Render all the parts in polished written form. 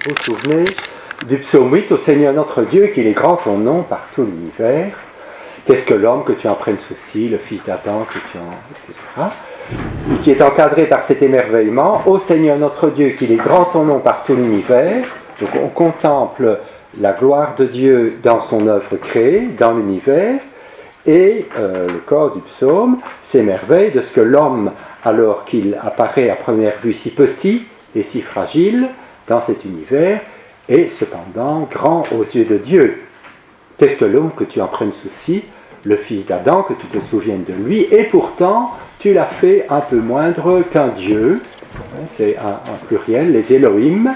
vous vous souvenez du psaume 8, au Seigneur notre Dieu, qu'il est grand ton nom par tout l'univers. Qu'est-ce que l'homme, que tu en prennes souci, le fils d'Adam, que tu en... etc. Et qui est encadré par cet émerveillement. Ô Seigneur notre Dieu, qu'il est grand ton nom par tout l'univers. Donc on contemple la gloire de Dieu dans son œuvre créée, dans l'univers. Et le corps du psaume s'émerveille de ce que l'homme, alors qu'il apparaît à première vue si petit et si fragile dans cet univers, est cependant grand aux yeux de Dieu. Qu'est-ce que l'homme, que tu en prennes souci, le fils d'Adam, que tu te souviennes de lui, et pourtant tu l'as fait un peu moindre qu'un Dieu. C'est un pluriel, les Elohim,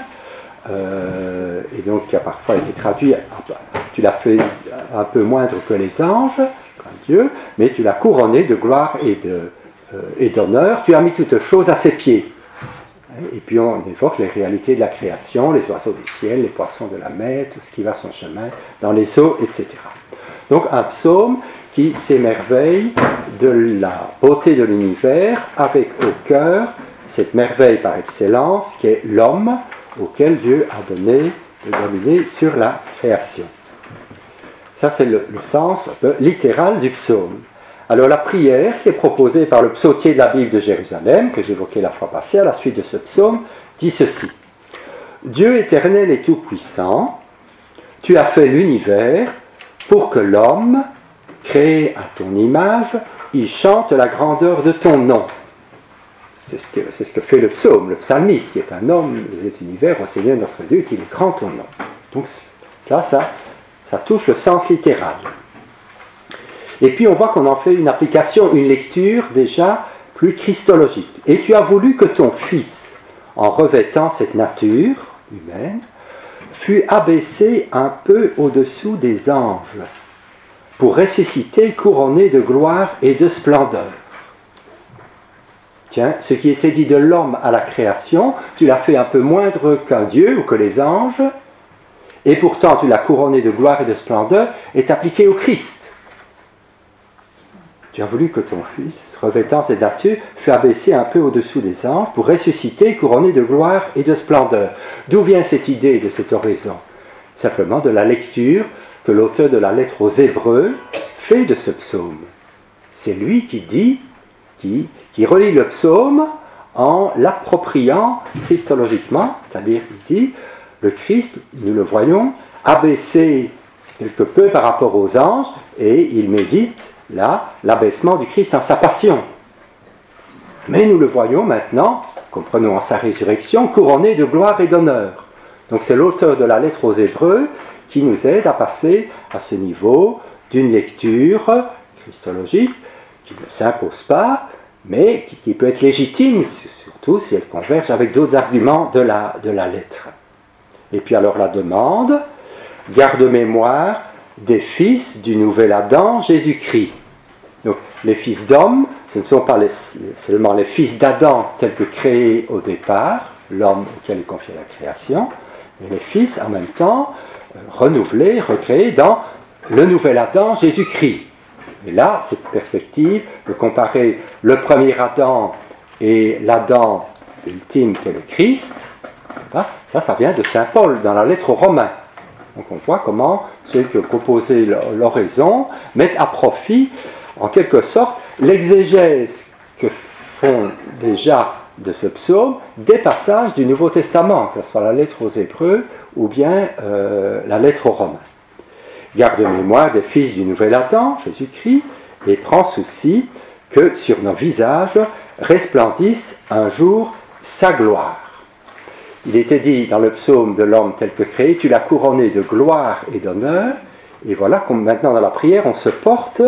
et donc qui a parfois été traduit, tu l'as fait un peu moindre que les anges, qu'un Dieu, mais tu l'as couronné de gloire et d'honneur, tu as mis toutes choses à ses pieds. Et puis on évoque les réalités de la création, les oiseaux du ciel, les poissons de la mer, tout ce qui va son chemin dans les eaux, etc. Donc un psaume qui s'émerveille de la beauté de l'univers, avec au cœur cette merveille par excellence qui est l'homme, auquel Dieu a donné de dominer sur la création. Ça c'est le sens littéral du psaume. Alors la prière qui est proposée par le psautier de la Bible de Jérusalem, que j'évoquais la fois passée, à la suite de ce psaume, dit ceci. Dieu éternel et tout-puissant, tu as fait l'univers pour que l'homme, créé à ton image, y chante la grandeur de ton nom. C'est ce que fait le psaume, le psalmiste, qui est un homme de cet univers, au Seigneur notre Dieu, qu'il est grand ton nom. Donc ça touche le sens littéral. Et puis on voit qu'on en fait une application, une lecture déjà plus christologique. Et tu as voulu que ton Fils, en revêtant cette nature humaine, fût abaissé un peu au-dessous des anges, pour ressusciter couronné de gloire et de splendeur. Tiens, ce qui était dit de l'homme à la création, tu l'as fait un peu moindre qu'un Dieu ou que les anges, et pourtant tu l'as couronné de gloire et de splendeur, est appliqué au Christ. Tu as voulu que ton Fils, revêtant cette nature, fût abaissé un peu au-dessous des anges pour ressusciter, couronné de gloire et de splendeur. D'où vient cette idée de cette oraison ? Simplement de la lecture que l'auteur de la lettre aux Hébreux fait de ce psaume. C'est lui qui dit, qui relie le psaume en l'appropriant christologiquement, c'est-à-dire il dit, le Christ, nous le voyons, abaissé quelque peu par rapport aux anges, et il médite là, l'abaissement du Christ en sa passion. Mais nous le voyons maintenant, comprenons en sa résurrection, couronné de gloire et d'honneur. Donc c'est l'auteur de la lettre aux Hébreux qui nous aide à passer à ce niveau d'une lecture christologique qui ne s'impose pas, mais qui peut être légitime, surtout si elle converge avec d'autres arguments de la lettre. Et puis alors la demande, garde mémoire des fils du nouvel Adam, Jésus-Christ. Donc, les fils d'hommes, ce ne sont pas seulement les fils d'Adam tels que créés au départ, l'homme auquel est confiée la création, mais les fils en même temps renouvelés, recréés dans le nouvel Adam, Jésus-Christ. Et là, cette perspective de comparer le premier Adam et l'Adam ultime qu'est le Christ, ça vient de saint Paul dans la lettre aux Romains. Donc on voit comment ceux qui ont composé l'oraison mettent à profit en quelque sorte l'exégèse que font déjà de ce psaume des passages du Nouveau Testament, que ce soit la lettre aux Hébreux ou bien la lettre aux Romains. Garde mémoire des fils du nouvel Adam, Jésus-Christ, et prends souci que sur nos visages resplendisse un jour sa gloire. Il était dit dans le psaume de l'homme tel que créé, tu l'as couronné de gloire et d'honneur, et voilà comme maintenant dans la prière on se porte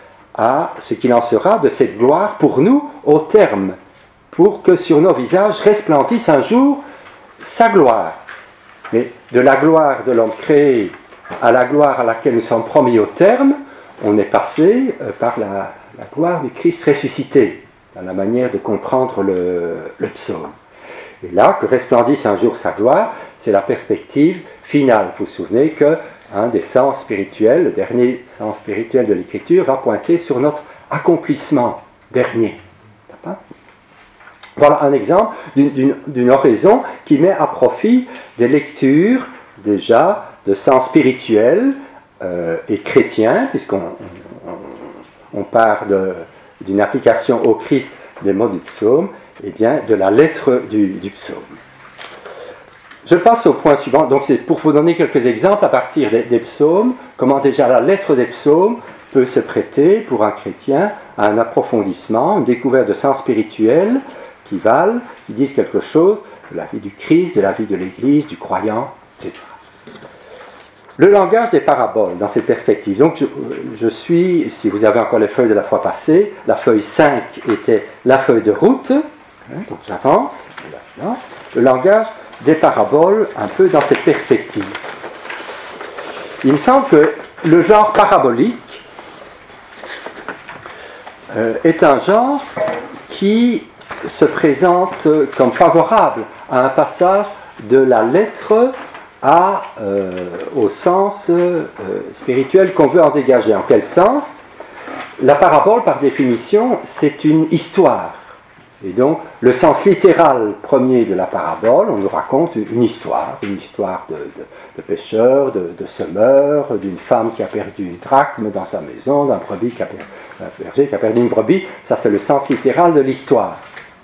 à ce qu'il en sera de cette gloire pour nous au terme, pour que sur nos visages resplendisse un jour sa gloire. Mais de la gloire de l'homme créé à la gloire à laquelle nous sommes promis au terme, on est passé par la gloire du Christ ressuscité, dans la manière de comprendre le psaume. Et là, que resplendisse un jour sa gloire, c'est la perspective finale. Vous vous souvenez que un des sens spirituels, le dernier sens spirituel de l'Écriture, va pointer sur notre accomplissement dernier. Voilà un exemple d'une oraison qui met à profit des lectures déjà de sens spirituel et chrétien, puisqu'on part d'une application au Christ des mots du psaume, et bien de la lettre du psaume. Je passe au point suivant, donc c'est pour vous donner quelques exemples à partir des psaumes, comment déjà la lettre des psaumes peut se prêter pour un chrétien à un approfondissement, une découverte de sens spirituel qui disent quelque chose de la vie du Christ, de la vie de l'Église, du croyant, etc. Le langage des paraboles dans cette perspective. Donc je suis, si vous avez encore les feuilles de la fois passée, la feuille 5 était la feuille de route, donc j'avance, le langage des paraboles un peu dans cette perspective. Il me semble que le genre parabolique est un genre qui se présente comme favorable à un passage de la lettre au sens spirituel qu'on veut en dégager. En quel sens ? La parabole, par définition, c'est une histoire. Et donc, le sens littéral premier de la parabole, on nous raconte une histoire de pêcheur, de semeur, d'une femme qui a perdu une drachme dans sa maison, d'un berger qui a perdu une brebis. Ça, c'est le sens littéral de l'histoire.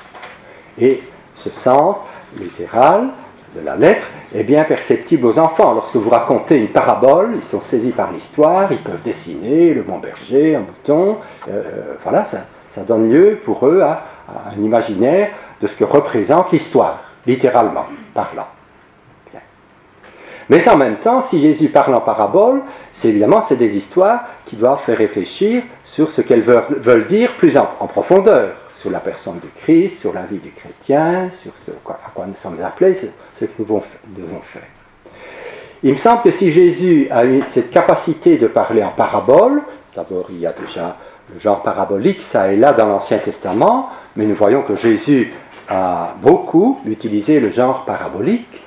Et ce sens littéral de la lettre est bien perceptible aux enfants. Lorsque vous racontez une parabole, ils sont saisis par l'histoire, ils peuvent dessiner le bon berger, un mouton. Voilà, ça donne lieu pour eux à un imaginaire de ce que représente l'histoire, littéralement parlant. Bien. Mais en même temps, si Jésus parle en parabole, c'est des histoires qui doivent faire réfléchir sur ce qu'elles veulent dire plus en profondeur, sur la personne de Christ, sur la vie du chrétien, sur à quoi nous sommes appelés, ce que nous devons faire. Il me semble que si Jésus a eu cette capacité de parler en parabole, d'abord il y a déjà le genre parabolique, ça et là dans l'Ancien Testament, mais nous voyons que Jésus a beaucoup utilisé le genre parabolique.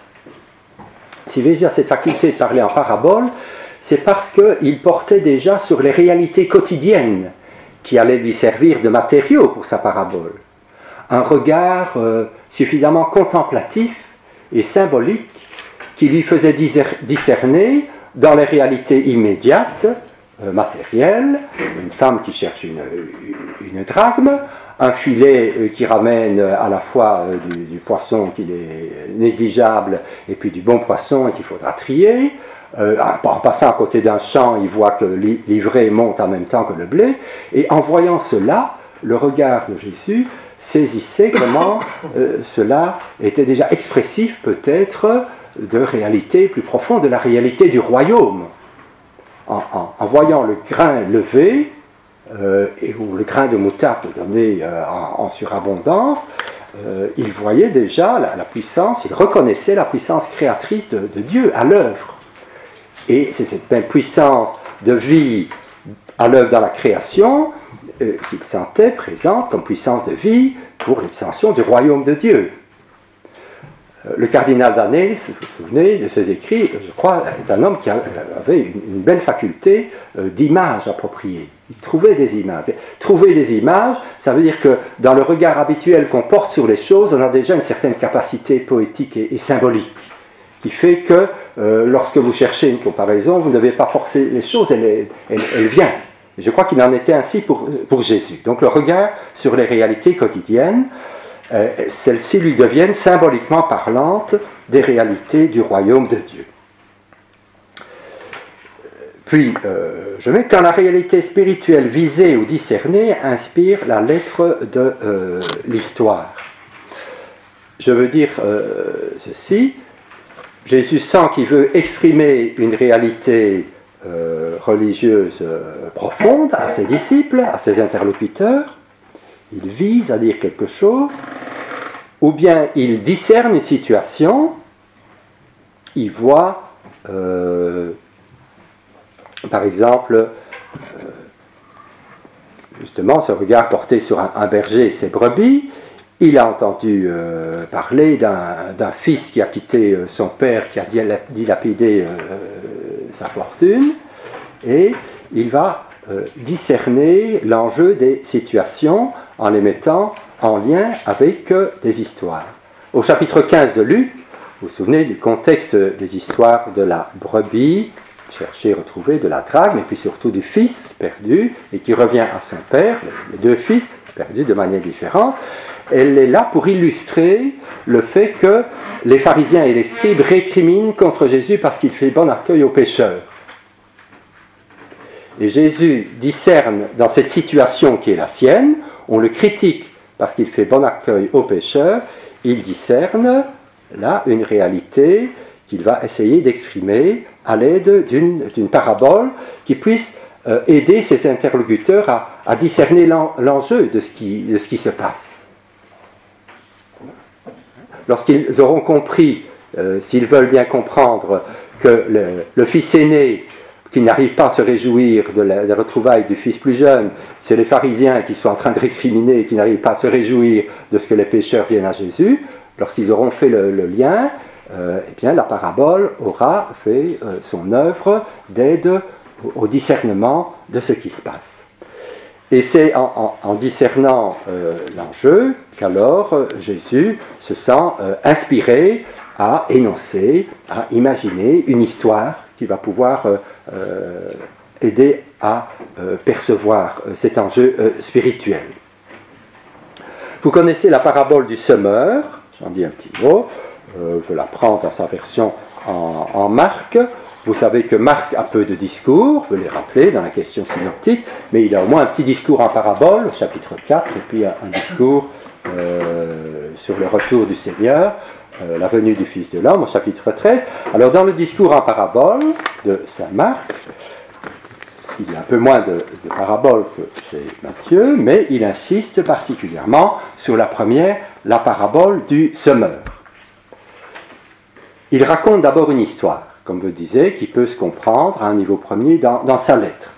Si Jésus a cette faculté de parler en parabole, c'est parce qu'il portait déjà sur les réalités quotidiennes qui allaient lui servir de matériau pour sa parabole. Un regard suffisamment contemplatif et symbolique qui lui faisait discerner dans les réalités immédiates, matérielles, une femme qui cherche une drachme, un filet qui ramène à la fois du poisson qui est négligeable et puis du bon poisson et qu'il faudra trier. En passant à côté d'un champ, il voit que l'ivraie monte en même temps que le blé. Et en voyant cela, le regard de Jésus saisissait comment cela était déjà expressif peut-être de réalité plus profonde, de la réalité du royaume. En voyant le grain levé, ou le grain de moutarde donné en surabondance, il voyait déjà la puissance, il reconnaissait la puissance créatrice de Dieu à l'œuvre. Et c'est cette même puissance de vie à l'œuvre dans la création qu'il sentait présente comme puissance de vie pour l'extension du royaume de Dieu. Le cardinal d'Année, si vous vous souvenez de ses écrits, je crois, est un homme qui avait une belle faculté d'image appropriée. Il trouvait des images. Trouver des images, ça veut dire que dans le regard habituel qu'on porte sur les choses, on a déjà une certaine capacité poétique et symbolique, qui fait que lorsque vous cherchez une comparaison, vous ne devez pas forcer les choses, elle vient. Et je crois qu'il en était ainsi pour Jésus. Donc le regard sur les réalités quotidiennes, celles-ci lui deviennent symboliquement parlantes des réalités du royaume de Dieu. Puis, je mets quand la réalité spirituelle visée ou discernée inspire la lettre de l'histoire. Je veux dire ceci, Jésus sent qu'il veut exprimer une réalité religieuse profonde à ses disciples, à ses interlocuteurs. Il vise à dire quelque chose, ou bien il discerne une situation, il voit, par exemple, justement ce regard porté sur un berger et ses brebis. Il a entendu parler d'un fils qui a quitté son père, qui a dilapidé sa fortune, et il va discerner l'enjeu des situations en les mettant en lien avec des histoires. Au chapitre 15 de Luc, vous vous souvenez du contexte des histoires de la brebis, chercher, retrouver, de la drague, mais puis surtout du fils perdu, et qui revient à son père, les deux fils perdus de manière différente. Elle est là pour illustrer le fait que les pharisiens et les scribes récriminent contre Jésus parce qu'il fait bon accueil aux pécheurs. Et Jésus discerne dans cette situation qui est la sienne, on le critique parce qu'il fait bon accueil aux pécheurs, il discerne là une réalité qu'il va essayer d'exprimer à l'aide d'une parabole qui puisse aider ses interlocuteurs à discerner l'enjeu de ce qui se passe. Lorsqu'ils auront compris, s'ils veulent bien comprendre, que le fils aîné qui n'arrive pas à se réjouir de la retrouvaille du fils plus jeune, c'est les pharisiens qui sont en train de récriminer et qui n'arrivent pas à se réjouir de ce que les pécheurs viennent à Jésus, lorsqu'ils auront fait le lien, eh bien, la parabole aura fait son œuvre d'aide au discernement de ce qui se passe. Et c'est en discernant l'enjeu qu'alors Jésus se sent inspiré à énoncer, à imaginer une histoire qui va pouvoir aider à percevoir cet enjeu spirituel. Vous connaissez la parabole du semeur, j'en dis un petit mot, je la prends dans sa version en Marc. Vous savez que Marc a peu de discours, je l'ai rappelé dans la question synoptique, mais il a au moins un petit discours en parabole, au chapitre 4, et puis un discours sur le retour du Seigneur, la venue du Fils de l'homme, au chapitre 13. Alors dans le discours en parabole de saint Marc, il y a un peu moins de paraboles que chez Matthieu, mais il insiste particulièrement sur la première, la parabole du semeur. Il raconte d'abord une histoire, comme je disais, qui peut se comprendre à un niveau premier dans sa lettre.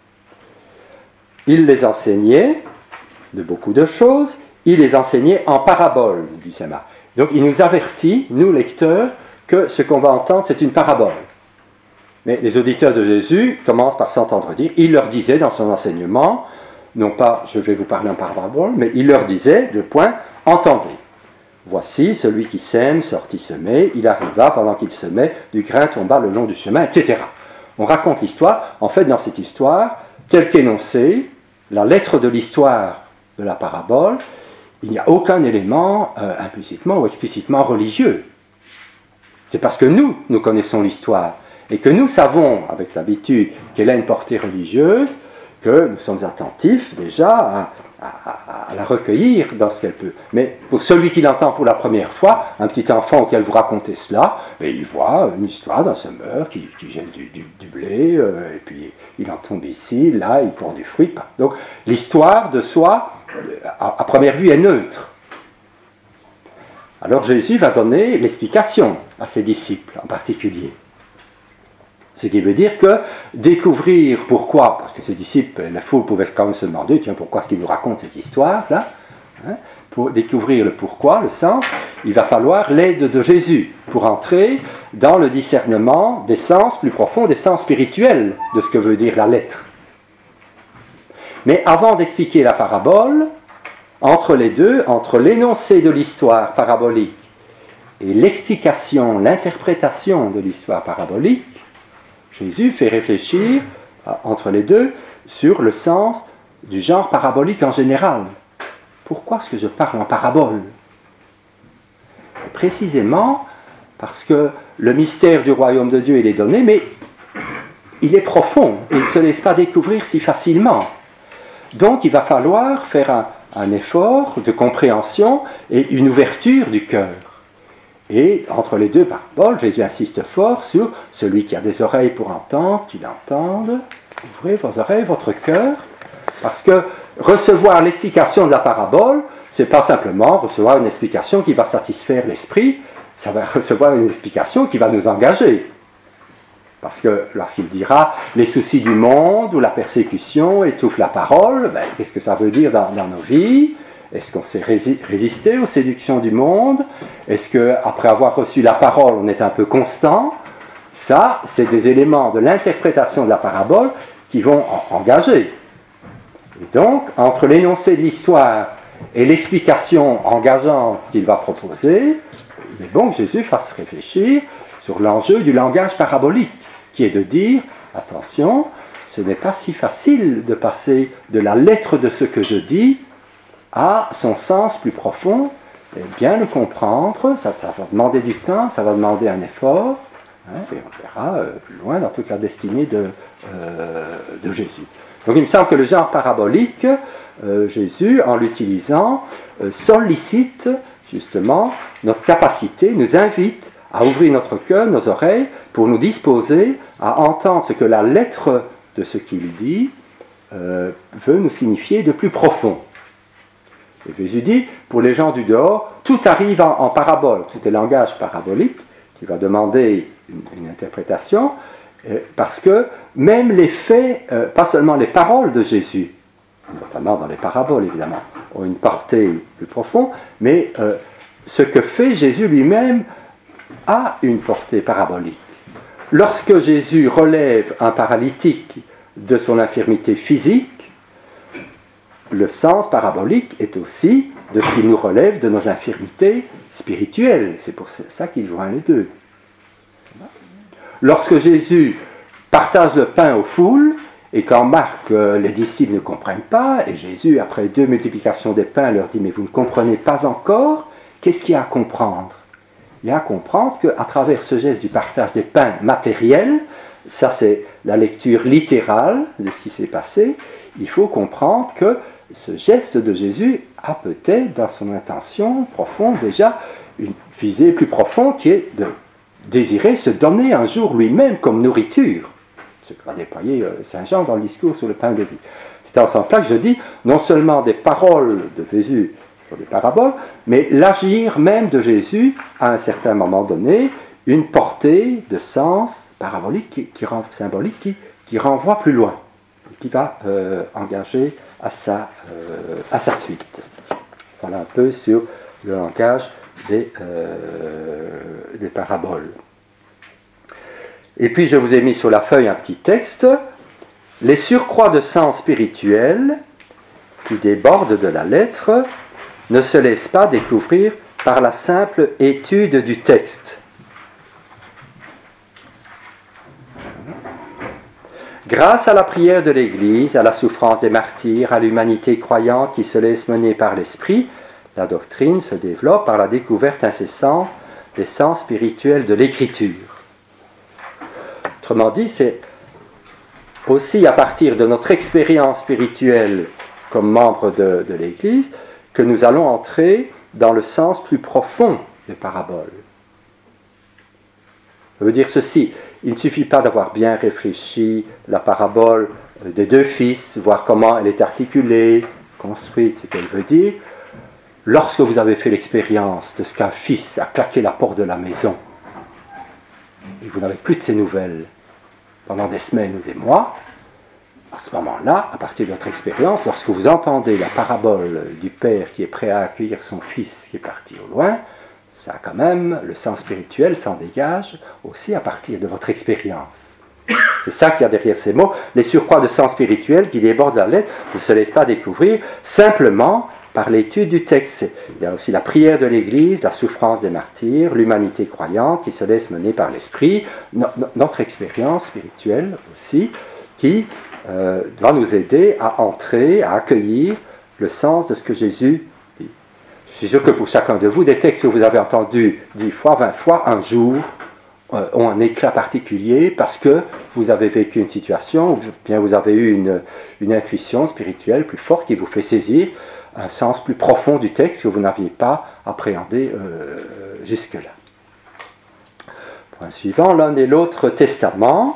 Il les enseignait de beaucoup de choses, il les enseignait en parabole, dit saint Marc. Donc il nous avertit, nous lecteurs, que ce qu'on va entendre, c'est une parabole. Mais les auditeurs de Jésus commencent par s'entendre dire, il leur disait dans son enseignement, non pas je vais vous parler en parabole, mais il leur disait, entendez. Voici celui qui sème, sortit semer, il arriva pendant qu'il semait, du grain tomba le long du chemin, etc. On raconte l'histoire. En fait, dans cette histoire, telle qu'énoncée, la lettre de l'histoire de la parabole, il n'y a aucun élément implicitement ou explicitement religieux. C'est parce que nous connaissons l'histoire et que nous savons, avec l'habitude, qu'elle a une portée religieuse, que nous sommes attentifs déjà à la recueillir dans ce qu'elle peut. Mais pour celui qui l'entend pour la première fois, un petit enfant auquel vous racontez cela, il voit une histoire d'un semeur qui jette du blé, et puis il en tombe ici, là, il prend du fruit. Donc l'histoire de soi, à première vue, est neutre. Alors Jésus va donner l'explication à ses disciples en particulier. Ce qui veut dire que découvrir pourquoi, parce que ses disciples, la foule pouvait quand même se demander, tiens, pourquoi est-ce qu'il nous raconte cette histoire-là, pour découvrir le pourquoi, le sens, il va falloir l'aide de Jésus pour entrer dans le discernement des sens plus profonds, des sens spirituels de ce que veut dire la lettre. Mais avant d'expliquer la parabole, entre les deux, entre l'énoncé de l'histoire parabolique et l'explication, l'interprétation de l'histoire parabolique, Jésus fait réfléchir, entre les deux, sur le sens du genre parabolique en général. Pourquoi est-ce que je parle en parabole ? Précisément parce que le mystère du royaume de Dieu, il est donné, mais il est profond, et il ne se laisse pas découvrir si facilement. Donc il va falloir faire un effort de compréhension et une ouverture du cœur. Et entre les deux paraboles, Jésus insiste fort sur celui qui a des oreilles pour entendre, qu'il entende. Ouvrez vos oreilles, votre cœur, parce que recevoir l'explication de la parabole, c'est pas simplement recevoir une explication qui va satisfaire l'esprit, ça va recevoir une explication qui va nous engager. Parce que lorsqu'il dira les soucis du monde ou la persécution étouffent la parole, qu'est-ce que ça veut dire dans nos vies ? Est-ce qu'on sait résister aux séductions du monde ? Est-ce qu'après avoir reçu la parole, on est un peu constant ? Ça, c'est des éléments de l'interprétation de la parabole qui vont engager. Et donc, entre l'énoncé de l'histoire et l'explication engageante qu'il va proposer, il est bon que Jésus fasse réfléchir sur l'enjeu du langage parabolique, qui est de dire, attention, ce n'est pas si facile de passer de la lettre de ce que je dis à son sens plus profond, et bien le comprendre, ça va demander du temps, ça va demander un effort, hein, et on verra plus loin dans toute la destinée de Jésus. Donc il me semble que le genre parabolique, Jésus, en l'utilisant, sollicite justement notre capacité, nous invite à ouvrir notre cœur, nos oreilles, pour nous disposer à entendre ce que la lettre de ce qu'il dit veut nous signifier de plus profond. Et Jésus dit, pour les gens du dehors, tout arrive en parabole, tout est langage parabolique, qui va demander une interprétation, parce que même les faits, pas seulement les paroles de Jésus, notamment dans les paraboles évidemment, ont une portée plus profonde, mais ce que fait Jésus lui-même a une portée parabolique. Lorsque Jésus relève un paralytique de son infirmité physique, le sens parabolique est aussi de ce qu'il nous relève de nos infirmités spirituelles. C'est pour ça qu'il joint les deux. Lorsque Jésus partage le pain aux foules, et quand Marc, les disciples ne comprennent pas, et Jésus, après 2 multiplications des pains, leur dit « Mais vous ne comprenez pas encore ?» Qu'est-ce qu'il y a à comprendre? Il y a à comprendre qu'à travers ce geste du partage des pains matériels, ça c'est la lecture littérale de ce qui s'est passé, il faut comprendre que ce geste de Jésus a peut-être dans son intention profonde déjà une visée plus profonde qui est de désirer se donner un jour lui-même comme nourriture. Ce que va déployer Saint Jean dans le discours sur le pain de vie. C'est dans ce sens-là que je dis non seulement des paroles de Jésus sur des paraboles, mais l'agir même de Jésus à un certain moment donné, une portée de sens parabolique, symbolique, qui renvoie plus loin, qui va engager à sa suite. Voilà un peu sur le langage des paraboles. Et puis je vous ai mis sur la feuille un petit texte, les surcroîts de sens spirituel qui débordent de la lettre ne se laissent pas découvrir par la simple étude du texte. Grâce à la prière de l'Église, à la souffrance des martyrs, à l'humanité croyante qui se laisse mener par l'Esprit, la doctrine se développe par la découverte incessante des sens spirituels de l'Écriture. Autrement dit, c'est aussi à partir de notre expérience spirituelle comme membre de l'Église que nous allons entrer dans le sens plus profond des paraboles. Je veux dire ceci, il ne suffit pas d'avoir bien réfléchi la parabole des 2 fils, voir comment elle est articulée, construite, ce qu'elle veut dire. Lorsque vous avez fait l'expérience de ce qu'un fils a claqué la porte de la maison, et vous n'avez plus de ses nouvelles pendant des semaines ou des mois, à ce moment-là, à partir de votre expérience, lorsque vous entendez la parabole du père qui est prêt à accueillir son fils qui est parti au loin, ça a quand même, le sens spirituel s'en dégage aussi à partir de votre expérience. C'est ça qu'il y a derrière ces mots. Les surcroîts de sens spirituel qui débordent la lettre ne se laissent pas découvrir simplement par l'étude du texte. Il y a aussi la prière de l'Église, la souffrance des martyrs, l'humanité croyante qui se laisse mener par l'Esprit, notre expérience spirituelle aussi, qui doit nous aider à entrer, à accueillir le sens de ce que Jésus dit. Je suis sûr que pour chacun de vous, des textes que vous avez entendus 10 fois, 20 fois, un jour, ont un éclat particulier parce que vous avez vécu une situation, ou bien vous avez eu une intuition spirituelle plus forte qui vous fait saisir un sens plus profond du texte que vous n'aviez pas appréhendé jusque-là. Point suivant, l'un et l'autre testament.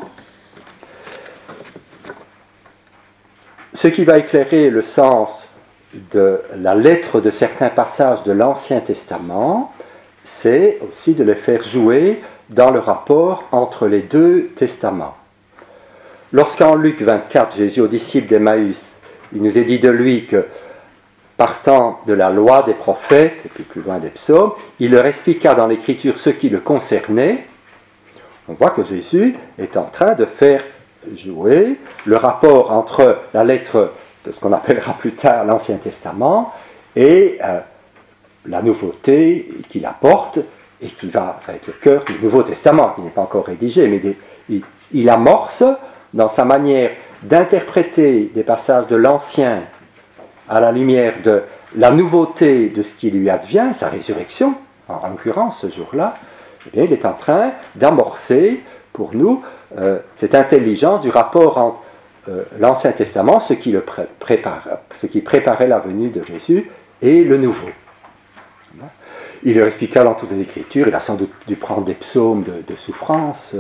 Ce qui va éclairer le sens de la lettre de certains passages de l'Ancien Testament, c'est aussi de les faire jouer dans le rapport entre les 2 testaments. Lorsqu'en Luc 24, Jésus aux disciples d'Emmaüs, il nous est dit de lui que, partant de la loi des prophètes, et puis plus loin des psaumes, il leur expliqua dans l'Écriture ce qui le concernait. On voit que Jésus est en train de faire jouer le rapport entre la lettre de ce qu'on appellera plus tard l'Ancien Testament et la nouveauté qu'il apporte et qui va être le cœur du Nouveau Testament, qui n'est pas encore rédigé, mais il amorce dans sa manière d'interpréter des passages de l'Ancien à la lumière de la nouveauté de ce qui lui advient, sa résurrection, en l'occurrence ce jour-là, eh bien, il est en train d'amorcer pour nous cette intelligence du rapport entre l'Ancien Testament, ce qui préparait la venue de Jésus, et le Nouveau. Il leur expliqua dans toutes les Écritures, il a sans doute dû prendre des psaumes de souffrance,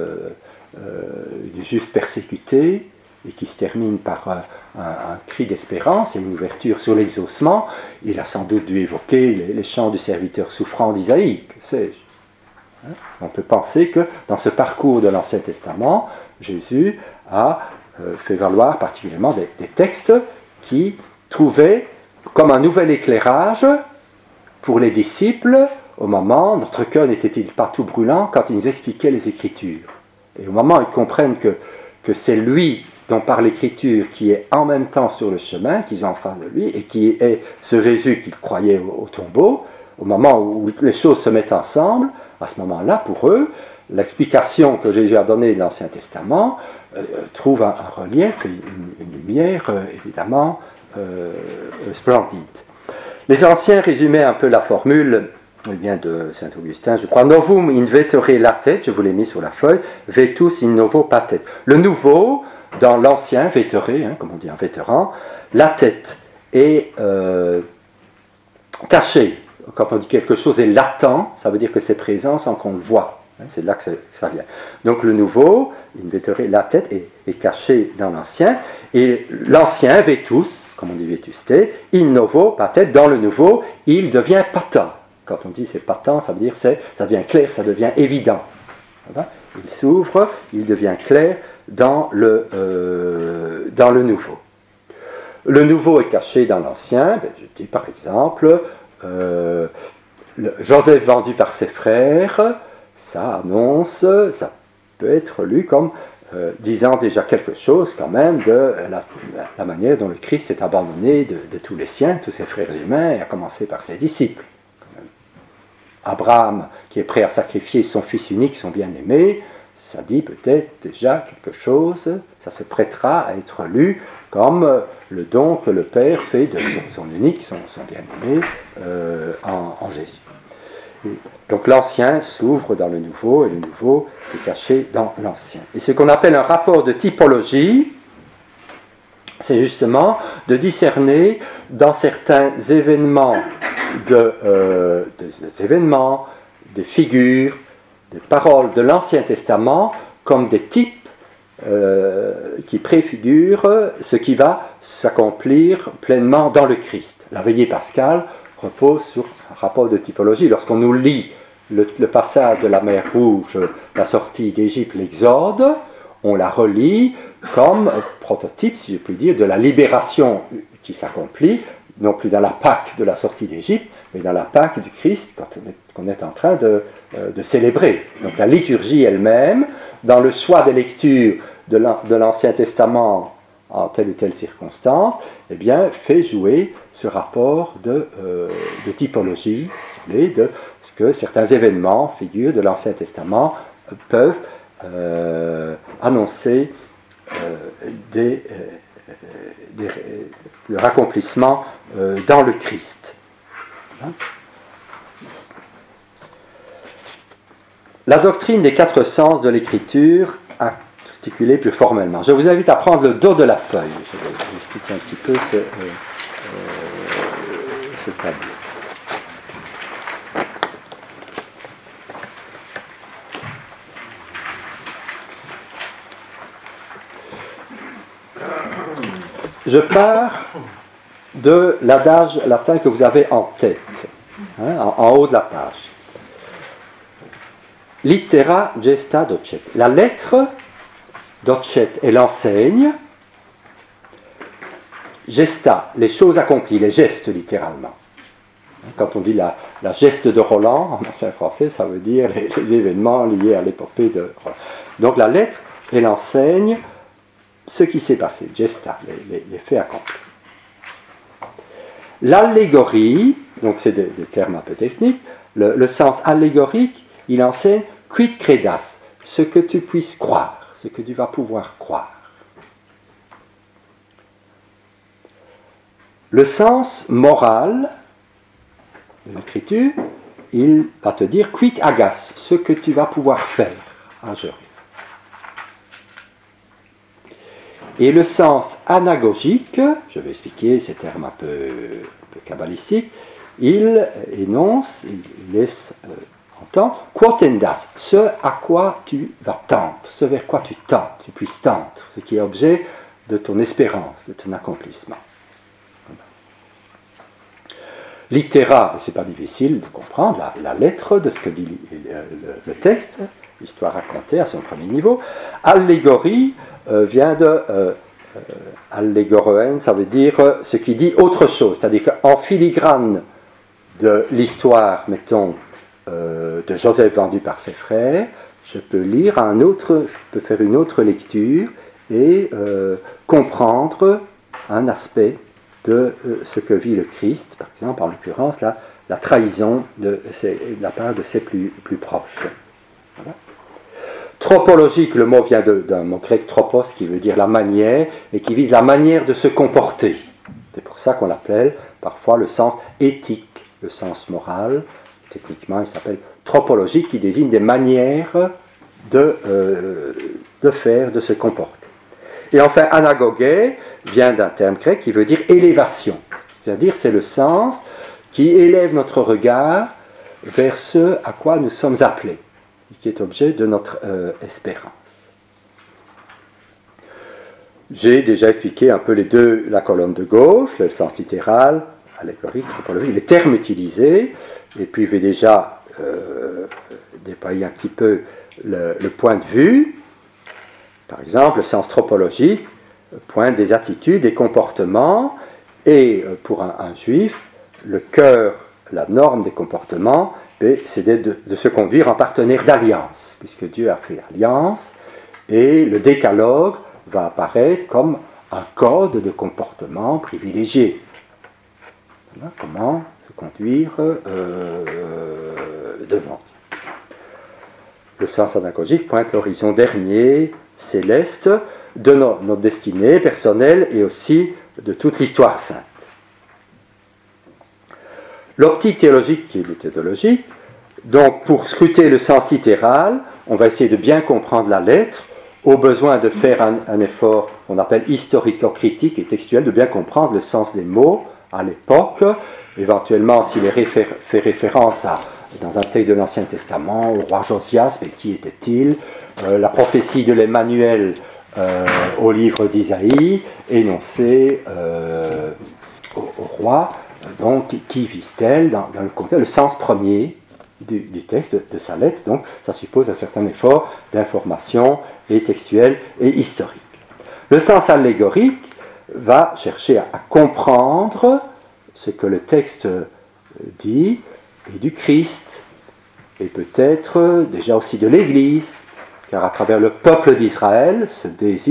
du juste persécuté, et qui se termine par un cri d'espérance et une ouverture sur l'exaucement. Il a sans doute dû évoquer les chants du serviteur souffrant d'Isaïe, que sais-je. On peut penser que dans ce parcours de l'Ancien Testament, Jésus a fait valoir particulièrement des textes qui trouvaient comme un nouvel éclairage pour les disciples au moment, notre cœur n'était-il pas tout brûlant quand il nous expliquait les Écritures. Et au moment où ils comprennent que c'est lui dont parle l'Écriture qui est en même temps sur le chemin, qu'ils ont en face de lui, et qui est ce Jésus qu'ils croyaient au tombeau, au moment où les choses se mettent ensemble, à ce moment-là, pour eux, l'explication que Jésus a donnée de l'Ancien Testament trouve un relief et une lumière évidemment splendide. Les anciens résumaient un peu la formule, il vient de saint Augustin, je crois, novum in vetere latet, je vous l'ai mis sur la feuille, vetus in novo patet. Le nouveau, dans l'ancien, vetere, comme on dit un vétéran, latet est caché. Quand on dit quelque chose est latent, ça veut dire que c'est présent sans qu'on le voit. C'est de là que ça vient. Donc le nouveau, in vetere latet, est caché dans l'ancien, et l'ancien, vetus, comme on dit vetuste, in novo patet, dans le nouveau, il devient patent. Quand on dit c'est patent, ça veut dire ça devient clair, ça devient évident. Voilà. Il s'ouvre, il devient clair dans le nouveau. Le nouveau est caché dans l'ancien. Je dis par exemple, Joseph vendu par ses frères, ça annonce, ça peut être lu comme disant déjà quelque chose quand même de la manière dont le Christ s'est abandonné de tous les siens, tous ses frères humains, et à commencer par ses disciples. Abraham, qui est prêt à sacrifier son fils unique, son bien-aimé, ça dit peut-être déjà quelque chose, ça se prêtera à être lu comme le don que le Père fait de son unique, son bien-aimé, en Jésus. Et donc l'ancien s'ouvre dans le nouveau, et le nouveau est caché dans l'ancien. Et ce qu'on appelle un rapport de typologie, c'est justement de discerner dans certains événements, des figures, des paroles de l'Ancien Testament comme des types qui préfigurent ce qui va s'accomplir pleinement dans le Christ. La veillée pascale repose sur un rapport de typologie. Lorsqu'on nous lit le passage de la mer Rouge, la sortie d'Égypte, l'Exode, on la relit comme prototype, si je puis dire, de la libération qui s'accomplit, non plus dans la Pâque de la sortie d'Égypte, mais dans la Pâque du Christ qu'on est en train de célébrer. Donc la liturgie elle-même, dans le choix des lectures de l'Ancien Testament en telle ou telle circonstance, eh bien, fait jouer ce rapport de typologie, de ce que certains événements, figures de l'Ancien Testament peuvent annoncer leur accomplissement dans le Christ. La doctrine des quatre sens de l'Écriture, articulée plus formellement. Je vous invite à prendre le dos de la feuille. Je vais vous expliquer un petit peu ce tableau. Je pars de l'adage latin que vous avez en tête, en haut de la page. Littera gesta docet. La lettre, docet, elle enseigne. Gesta, les choses accomplies, les gestes littéralement. Quand on dit la geste de Roland, en ancien français, ça veut dire les événements liés à l'épopée de Roland. Donc la lettre, elle enseigne ce qui s'est passé, gesta, les faits accomplis. L'allégorie, donc c'est des termes un peu techniques, le sens allégorique, il enseigne quid credas, ce que tu puisses croire, ce que tu vas pouvoir croire. Le sens moral de l'écriture, il va te dire quid agas, ce que tu vas pouvoir faire, agir. Et le sens anagogique, je vais expliquer ces termes un peu kabbalistiques, il énonce, il laisse entendre quotendas, ce à quoi tu vas tendre, ce vers quoi tu tentes, tu puisses tendre, ce qui est objet de ton espérance, de ton accomplissement. Littéra, ce n'est pas difficile de comprendre, la lettre de ce que dit le texte, l'histoire racontée à son premier niveau. Allégorie vient de allégoroen, ça veut dire ce qui dit autre chose, c'est-à-dire qu'en filigrane de l'histoire, mettons, de Joseph vendu par ses frères, je peux faire une autre lecture et comprendre un aspect de ce que vit le Christ, par exemple, en l'occurrence, la trahison de la part de ses plus proches. Voilà. Tropologique, le mot vient d'un mot grec tropos, qui veut dire la manière, et qui vise la manière de se comporter. C'est pour ça qu'on l'appelle parfois le sens éthique, le sens moral. Techniquement, il s'appelle tropologique, qui désigne des manières de faire, de se comporter. Et enfin, anagogé vient d'un terme grec qui veut dire élévation. C'est-à-dire, c'est le sens qui élève notre regard vers ce à quoi nous sommes appelés, qui est objet de notre espérance. J'ai déjà expliqué un peu la colonne de gauche, le sens littéral, allégorique, tropologique, les termes utilisés, et puis je vais déjà déployer un petit peu le point de vue. Par exemple, le sens tropologique pointe des attitudes, des comportements, et pour un juif, le cœur, la norme des comportements, c'est de se conduire en partenaire d'alliance, puisque Dieu a fait alliance, et le décalogue va apparaître comme un code de comportement privilégié. Voilà, comment se conduire devant. Le sens anagogique pointe l'horizon dernier, céleste, de notre destinée personnelle et aussi de toute l'histoire sainte. L'optique théologique qui est méthodologique, donc pour scruter le sens littéral, on va essayer de bien comprendre la lettre, au besoin de faire un effort qu'on appelle historico-critique et textuel, de bien comprendre le sens des mots à l'époque, éventuellement s'il est fait référence dans un texte de l'Ancien Testament, au roi Josias, mais qui était-il, la prophétie de l'Emmanuel au livre d'Isaïe, énoncée au roi, donc qui vise-t-elle dans le contexte, le sens premier du texte, de sa lettre, donc ça suppose un certain effort d'information et textuel et historique. Le sens allégorique va chercher à comprendre ce que le texte dit, et du Christ, et peut-être déjà aussi de l'Église, car à travers le peuple d'Israël se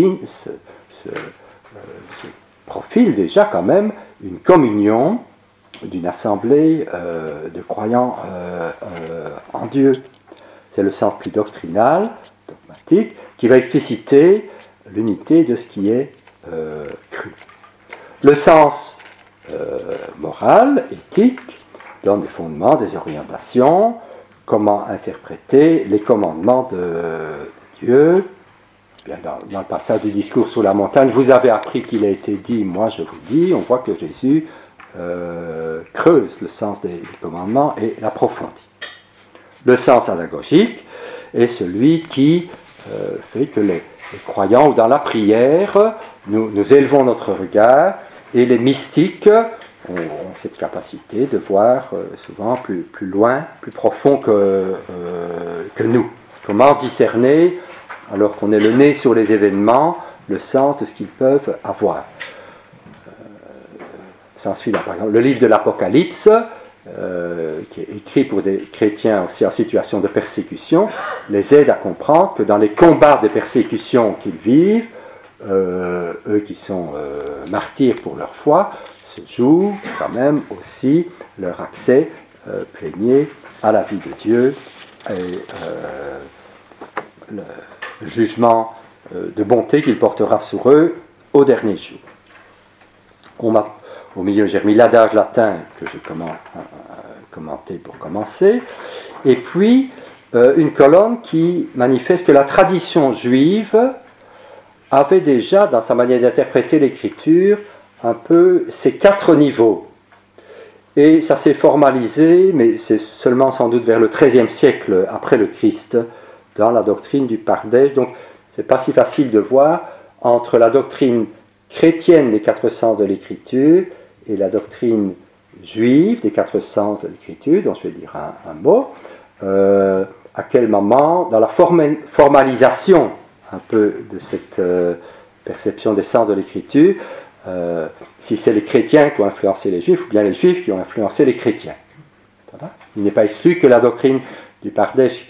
profile déjà quand même une communion d'une assemblée de croyants en Dieu. C'est le sens plus doctrinal, dogmatique, qui va expliciter l'unité de ce qui est cru. Le sens moral, éthique, donne des fondements, des orientations, comment interpréter les commandements de Dieu. Bien, dans le passage du discours sur la montagne, vous avez appris qu'il a été dit, moi je vous dis, on voit que Jésus creuse le sens des commandements et l'approfondit. Le sens anagogique est celui qui fait que les croyants, ou dans la prière, nous élevons notre regard, et les mystiques ont cette capacité de voir souvent plus loin, plus profond que nous. Comment discerner, alors qu'on est le nez sur les événements, le sens de ce qu'ils peuvent avoir. Par exemple, le livre de l'Apocalypse, qui est écrit pour des chrétiens aussi en situation de persécution, les aide à comprendre que dans les combats de persécution qu'ils vivent, eux qui sont martyrs pour leur foi, se joue quand même aussi leur accès plénier à la vie de Dieu et le jugement de bonté qu'il portera sur eux au dernier jour. Au milieu, j'ai remis l'adage latin que j'ai commenté pour commencer, et puis une colonne qui manifeste que la tradition juive avait déjà, dans sa manière d'interpréter l'écriture, un peu ces 4 niveaux. Et ça s'est formalisé, mais c'est seulement sans doute vers le XIIIe siècle après le Christ, dans la doctrine du Pardège. Donc, c'est pas si facile de voir entre la doctrine chrétienne des 4 sens de l'écriture et la doctrine juive des 4 sens de l'écriture, dont je vais dire un mot, à quel moment, dans la formalisation un peu de cette perception des sens de l'écriture, si c'est les chrétiens qui ont influencé les juifs, ou bien les juifs qui ont influencé les chrétiens. Voilà. Il n'est pas exclu que la doctrine du Pardège,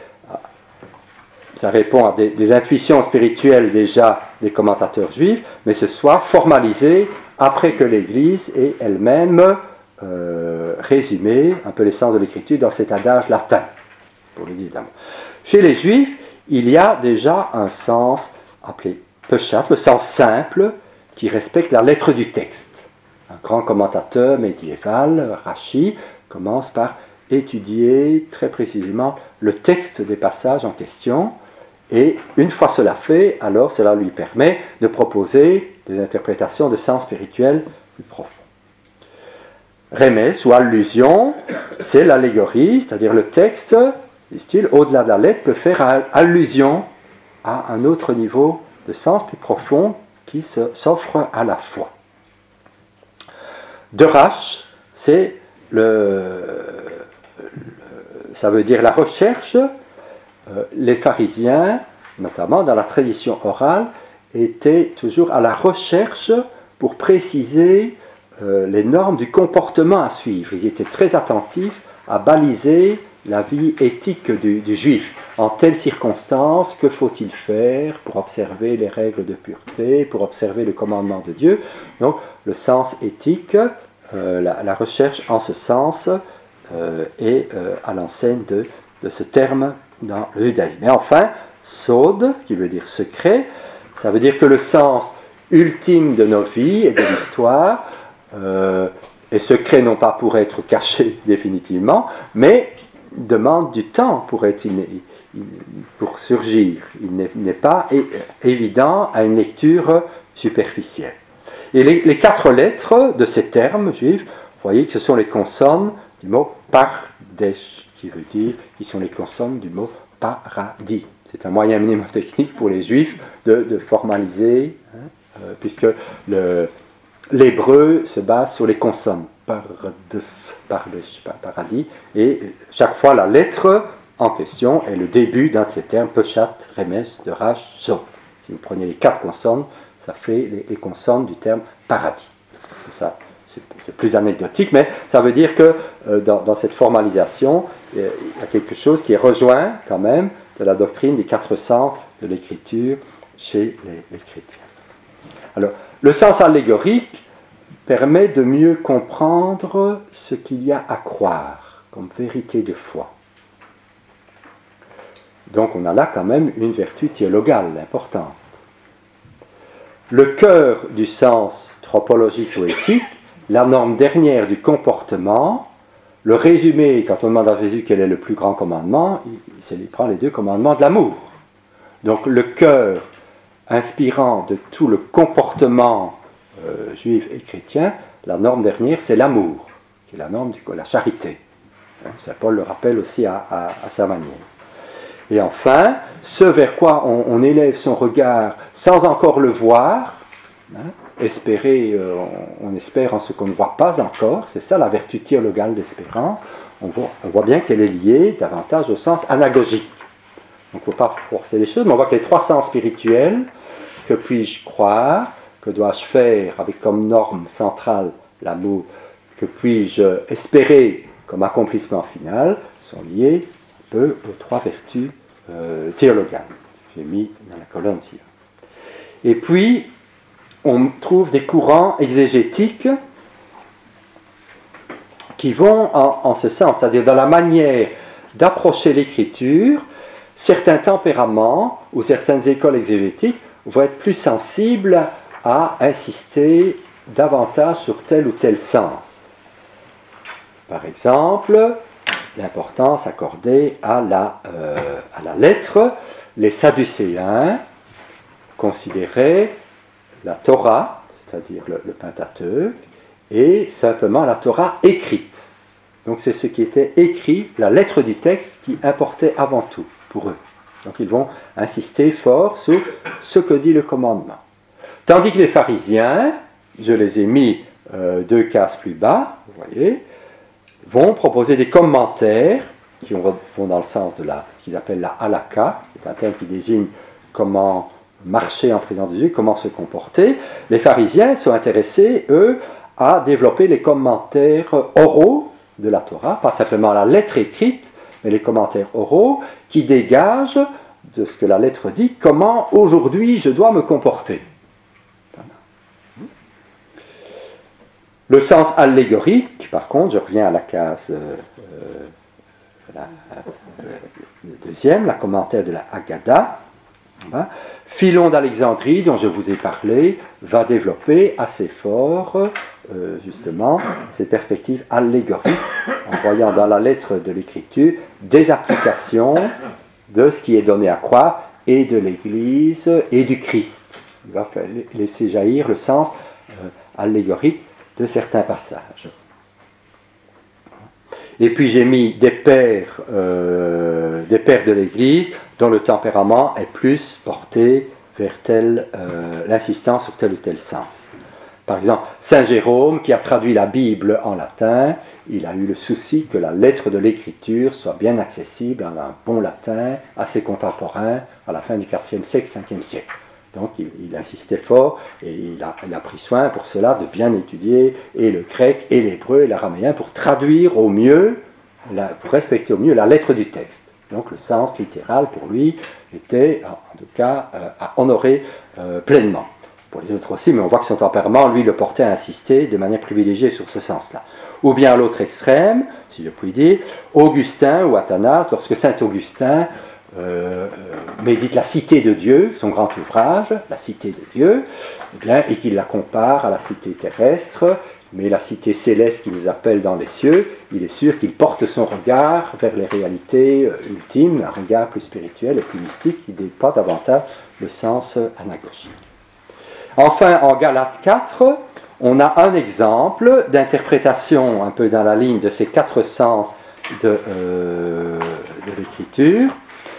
ça répond à des intuitions spirituelles déjà des commentateurs juifs, mais ce soit formalisé après que l'Église ait elle-même résumé un peu les sens de l'écriture dans cet adage latin, pour le dire d'un mot. Chez les juifs, il y a déjà un sens appelé peshat, le sens simple, qui respecte la lettre du texte. Un grand commentateur médiéval, Rachi, commence par étudier très précisément le texte des passages en question, et une fois cela fait, alors cela lui permet de proposer des interprétations de sens spirituel plus profonds. Remès ou allusion, c'est l'allégorie, c'est-à-dire le texte, disent-ils, au-delà de la lettre, peut faire allusion à un autre niveau de sens plus profond qui s'offre à la foi. Derash, c'est ça veut dire la recherche. Les pharisiens, notamment dans la tradition orale, étaient toujours à la recherche pour préciser les normes du comportement à suivre. Ils étaient très attentifs à baliser la vie éthique du juif. En telle circonstance, que faut-il faire pour observer les règles de pureté, pour observer le commandement de Dieu? Donc, le sens éthique, la recherche en ce sens est à l'enseigne de ce terme dans le judaïsme. Et enfin, sod, qui veut dire secret, ça veut dire que le sens ultime de nos vies et de l'histoire est secret non pas pour être caché définitivement, mais demande du temps pour surgir. Il n'est pas évident à une lecture superficielle. Et les 4 lettres de ces termes juifs, vous voyez que ce sont les consonnes du mot pardesh, qui sont les consonnes du mot paradis. C'est un moyen mnémotechnique pour les juifs de formaliser, puisque l'hébreu se base sur les consonnes. Pardesh, paradis, et chaque fois la lettre en question est le début d'un de ces termes, peshat, remes, derash, so. Si vous prenez les 4 consonnes, ça fait les consonnes du terme paradis. Ça, c'est plus anecdotique, mais ça veut dire que dans cette formalisation, il y a quelque chose qui est rejoint quand même de la doctrine des 4 sens de l'écriture chez les chrétiens. Alors, le sens allégorique permet de mieux comprendre ce qu'il y a à croire comme vérité de foi. Donc on a là quand même une vertu théologale importante. Le cœur du sens tropologique ou éthique, la norme dernière du comportement, le résumé, quand on demande à Jésus quel est le plus grand commandement, il prend les 2 commandements de l'amour. Donc le cœur inspirant de tout le comportement juif et chrétien, la norme dernière, c'est l'amour, qui est la norme de la charité. Saint Paul le rappelle aussi à sa manière. Et enfin, ce vers quoi on élève son regard sans encore le voir, espérer, on espère en ce qu'on ne voit pas encore, c'est ça la vertu théologale d'espérance. On voit bien qu'elle est liée davantage au sens anagogique. Donc il ne faut pas forcer les choses, mais on voit que les 3 sens spirituels, que puis-je croire, que dois-je faire avec comme norme centrale l'amour, que puis-je espérer comme accomplissement final, sont liés un peu aux 3 vertus théologales. J'ai mis dans la colonne suivante. Et puis, on trouve des courants exégétiques qui vont en ce sens, c'est-à-dire dans la manière d'approcher l'écriture. Certains tempéraments ou certaines écoles exégétiques vont être plus sensibles à insister davantage sur tel ou tel sens. Par exemple, l'importance accordée à la lettre. Les Sadducéens considéraient la Torah, c'est-à-dire le Pentateuque, et simplement la Torah écrite. Donc c'est ce qui était écrit, la lettre du texte, qui importait avant tout pour eux. Donc ils vont insister fort sur ce que dit le commandement. Tandis que les pharisiens, je les ai mis 2 cases plus bas, vous voyez, vont proposer des commentaires qui vont dans le sens de ce qu'ils appellent la halakha, c'est un terme qui désigne comment marcher en présence de Dieu, comment se comporter. Les pharisiens sont intéressés, eux, à développer les commentaires oraux de la Torah, pas simplement la lettre écrite, mais les commentaires oraux qui dégagent de ce que la lettre dit, comment aujourd'hui je dois me comporter. Le sens allégorique, par contre, je reviens à la case deuxième, la commentaire de la Haggadah. Philon d'Alexandrie, dont je vous ai parlé, va développer assez fort justement ces perspectives allégoriques, en voyant dans la lettre de l'écriture des applications de ce qui est donné à croire et de l'Église et du Christ. Il va laisser jaillir le sens allégorique de certains passages. Et puis j'ai mis des pères de l'Église dont le tempérament est plus porté vers l'insistance sur tel ou tel sens. Par exemple, Saint Jérôme, qui a traduit la Bible en latin, il a eu le souci que la lettre de l'écriture soit bien accessible en un bon latin à ses contemporains à la fin du IVe siècle, Ve siècle. Donc il insistait fort et il a pris soin pour cela de bien étudier et le grec et l'hébreu et l'araméen pour traduire au mieux, pour respecter au mieux la lettre du texte. Donc le sens littéral pour lui était en tout cas à honorer pleinement. Pour les autres aussi, mais on voit que son tempérament, lui, le portait à insister de manière privilégiée sur ce sens-là. Ou bien à l'autre extrême, si je puis dire, Augustin ou Athanase, lorsque saint Augustin médite la cité de Dieu, son grand ouvrage, la cité de Dieu, eh bien, et qu'il la compare à la cité terrestre, mais la cité céleste qui nous appelle dans les cieux, il est sûr qu'il porte son regard vers les réalités ultimes, un regard plus spirituel et plus mystique, qui n'est pas davantage le sens anagogique. Enfin, en Galates 4, on a un exemple d'interprétation un peu dans la ligne de ces 4 sens de l'écriture.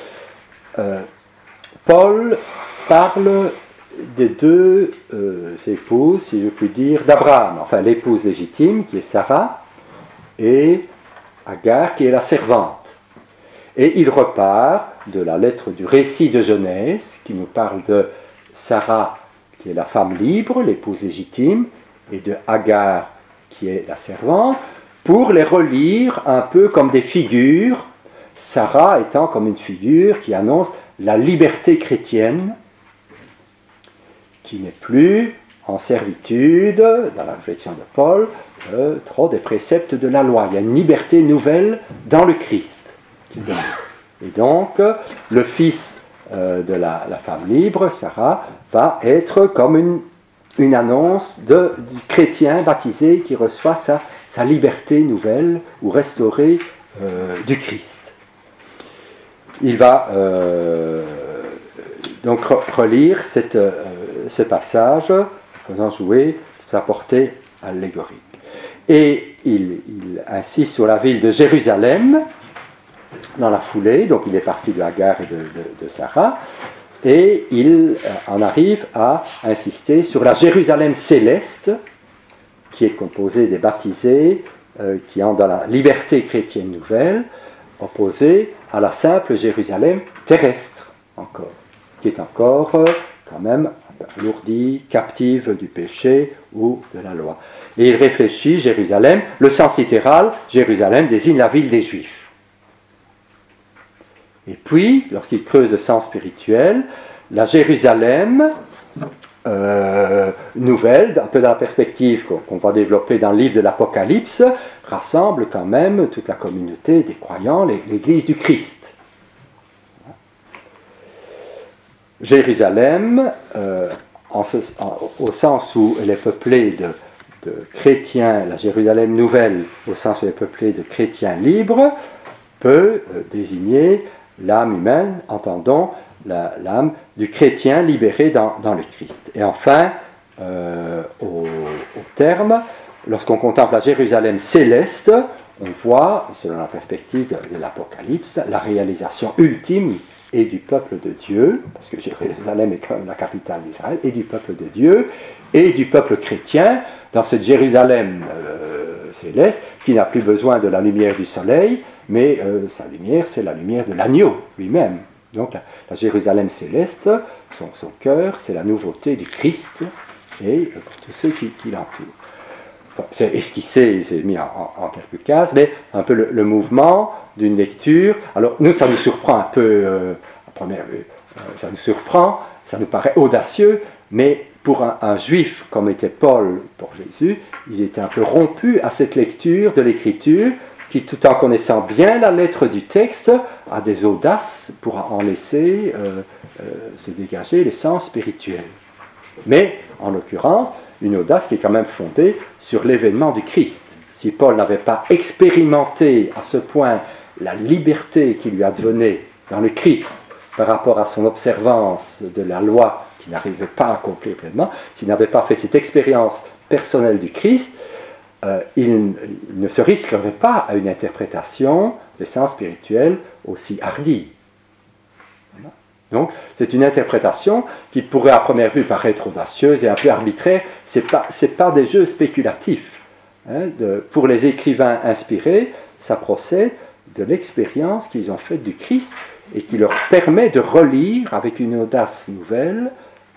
Paul parle des 2 épouses, si je puis dire, d'Abraham, enfin l'épouse légitime qui est Sarah et Agar qui est la servante. Et il repart de la lettre du récit de Genèse qui nous parle de Sarah qui est la femme libre, l'épouse légitime, et de Agar qui est la servante, pour les relire un peu comme des figures, Sarah étant comme une figure qui annonce la liberté chrétienne, qui n'est plus en servitude, dans la réflexion de Paul, trop des préceptes de la loi. Il y a une liberté nouvelle dans le Christ qui est donnée. Et donc, le fils de la femme libre, Sarah, va être comme une annonce du chrétien baptisé qui reçoit sa liberté nouvelle ou restaurée du Christ. Il va donc relire ce passage, faisant jouer sa portée allégorique. Et il insiste sur la ville de Jérusalem, dans la foulée, donc il est parti de Agar et de Sarah, et il en arrive à insister sur la Jérusalem céleste, qui est composée des baptisés, qui ont dans la liberté chrétienne nouvelle, opposée à la simple Jérusalem terrestre, encore, qui est encore quand même alourdie, captive du péché ou de la loi. Et il réfléchit, Jérusalem, le sens littéral, Jérusalem désigne la ville des Juifs. Et puis, lorsqu'il creuse le sens spirituel, la Jérusalem nouvelle, un peu dans la perspective qu'on va développer dans le livre de l'Apocalypse, rassemble quand même toute la communauté des croyants, l'Église du Christ. Jérusalem, au sens où elle est peuplée de chrétiens, la Jérusalem nouvelle, au sens où elle est peuplée de chrétiens libres, peut désigner l'âme humaine, entendons l'âme du chrétien libéré dans le Christ. Et enfin, au terme, lorsqu'on contemple la Jérusalem céleste, on voit, selon la perspective de l'Apocalypse, la réalisation ultime et du peuple de Dieu, parce que Jérusalem est quand même la capitale d'Israël, et du peuple de Dieu, et du peuple chrétien, dans cette Jérusalem céleste, qui n'a plus besoin de la lumière du soleil, mais sa lumière, c'est la lumière de l'agneau lui-même. Donc la Jérusalem céleste, son cœur, c'est la nouveauté du Christ, et tous ceux qui l'entourent. C'est esquissé, c'est mis en quelques cases, mais un peu le mouvement d'une lecture. Alors nous, ça nous surprend un peu, à première vue, ça nous surprend, ça nous paraît audacieux, mais pour un juif comme était Paul pour Jésus, ils étaient un peu rompus à cette lecture de l'Écriture, qui tout en connaissant bien la lettre du texte, a des audaces pour en laisser se dégager les sens spirituels. Mais, en l'occurrence, une audace qui est quand même fondée sur l'événement du Christ. Si Paul n'avait pas expérimenté à ce point la liberté qui lui advenait dans le Christ par rapport à son observance de la loi qu'il n'arrivait pas à accomplir pleinement, s'il n'avait pas fait cette expérience personnelle du Christ, il ne se risquerait pas à une interprétation des sens spirituels aussi hardie. Donc, c'est une interprétation qui pourrait à première vue paraître audacieuse et un peu arbitraire. Ce n'est pas des jeux spéculatifs. Pour les écrivains inspirés, ça procède de l'expérience qu'ils ont faite du Christ et qui leur permet de relire avec une audace nouvelle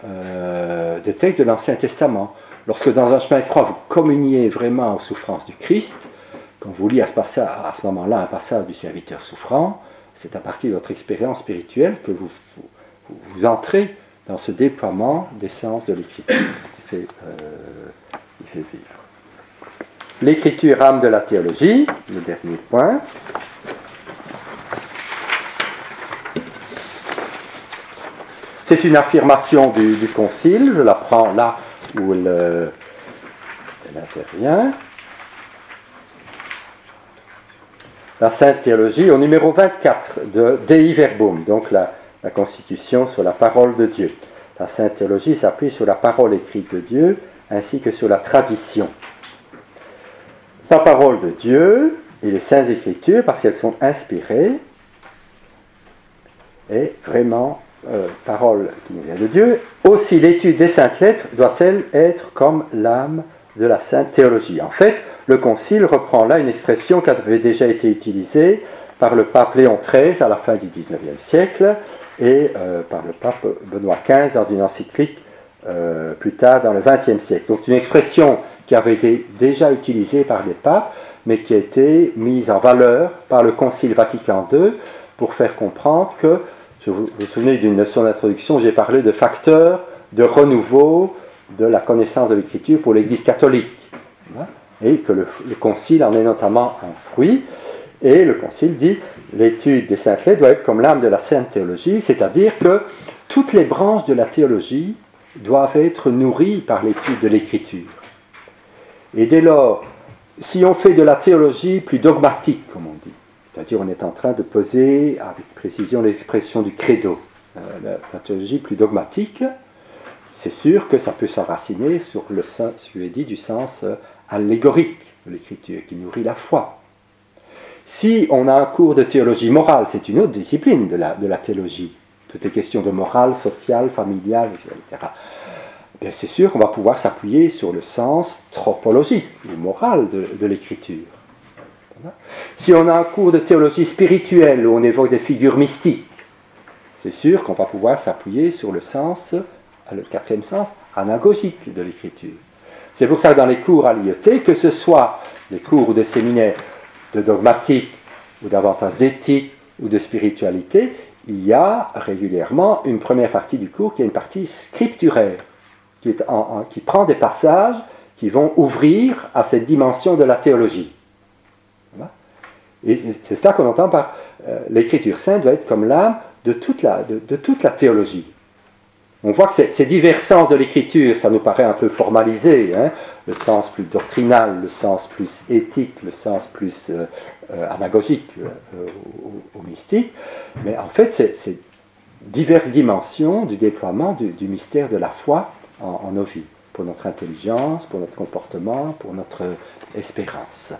des textes de l'Ancien Testament. Lorsque dans un chemin de croix, vous communiez vraiment aux souffrances du Christ, quand vous lisez à ce moment-là un passage du serviteur souffrant, c'est à partir de votre expérience spirituelle que vous entrez dans ce déploiement des sens de l'Écriture qui fait vivre. L'Écriture, âme de la théologie, le dernier point. C'est une affirmation du Concile, je la prends là où elle intervient. La Sainte Théologie, au numéro 24 de Dei Verbum, donc la Constitution sur la parole de Dieu. La Sainte Théologie s'appuie sur la parole écrite de Dieu, ainsi que sur la tradition. La parole de Dieu et les Saintes Écritures, parce qu'elles sont inspirées, et vraiment parole qui nous vient de Dieu. Aussi, l'étude des Saintes Lettres doit-elle être comme l'âme de la Sainte Théologie. En fait, le Concile reprend là une expression qui avait déjà été utilisée par le pape Léon XIII à la fin du XIXe siècle et par le pape Benoît XV dans une encyclique plus tard dans le XXe siècle. Donc une expression qui avait été déjà utilisée par des papes, mais qui a été mise en valeur par le Concile Vatican II pour faire comprendre que, vous vous souvenez d'une leçon d'introduction, j'ai parlé de facteurs de renouveau de la connaissance de l'Écriture pour l'Église catholique. Et que le Concile en est notamment un fruit. Et le Concile dit l'étude des Saintes Lettres doit être comme l'âme de la Sainte Théologie, c'est-à-dire que toutes les branches de la théologie doivent être nourries par l'étude de l'Écriture. Et dès lors, si on fait de la théologie plus dogmatique, comme on dit, c'est-à-dire on est en train de poser avec précision les expressions du credo, la théologie plus dogmatique, c'est sûr que ça peut s'enraciner sur le sens, je l'ai dit, du sens allégorique de l'Écriture, qui nourrit la foi. Si on a un cours de théologie morale, c'est une autre discipline de la théologie, toutes les questions de morale, sociale, familiale, etc. Bien, c'est sûr qu'on va pouvoir s'appuyer sur le sens tropologique ou moral de l'Écriture. Si on a un cours de théologie spirituelle où on évoque des figures mystiques, c'est sûr qu'on va pouvoir s'appuyer sur le sens, le quatrième sens, anagogique de l'Écriture. C'est pour ça que dans les cours à l'IET, que ce soit des cours ou des séminaires de dogmatique ou davantage d'éthique ou de spiritualité, il y a régulièrement une première partie du cours qui est une partie scripturaire, qui prend des passages qui vont ouvrir à cette dimension de la théologie. Et c'est ça qu'on entend par l'écriture sainte doit être comme l'âme de toute la théologie. On voit que ces divers sens de l'écriture, ça nous paraît un peu formalisé, hein, le sens plus doctrinal, le sens plus éthique, le sens plus anagogique au mystique, mais en fait c'est diverses dimensions du déploiement du mystère de la foi en nos vies, pour notre intelligence, pour notre comportement, pour notre espérance.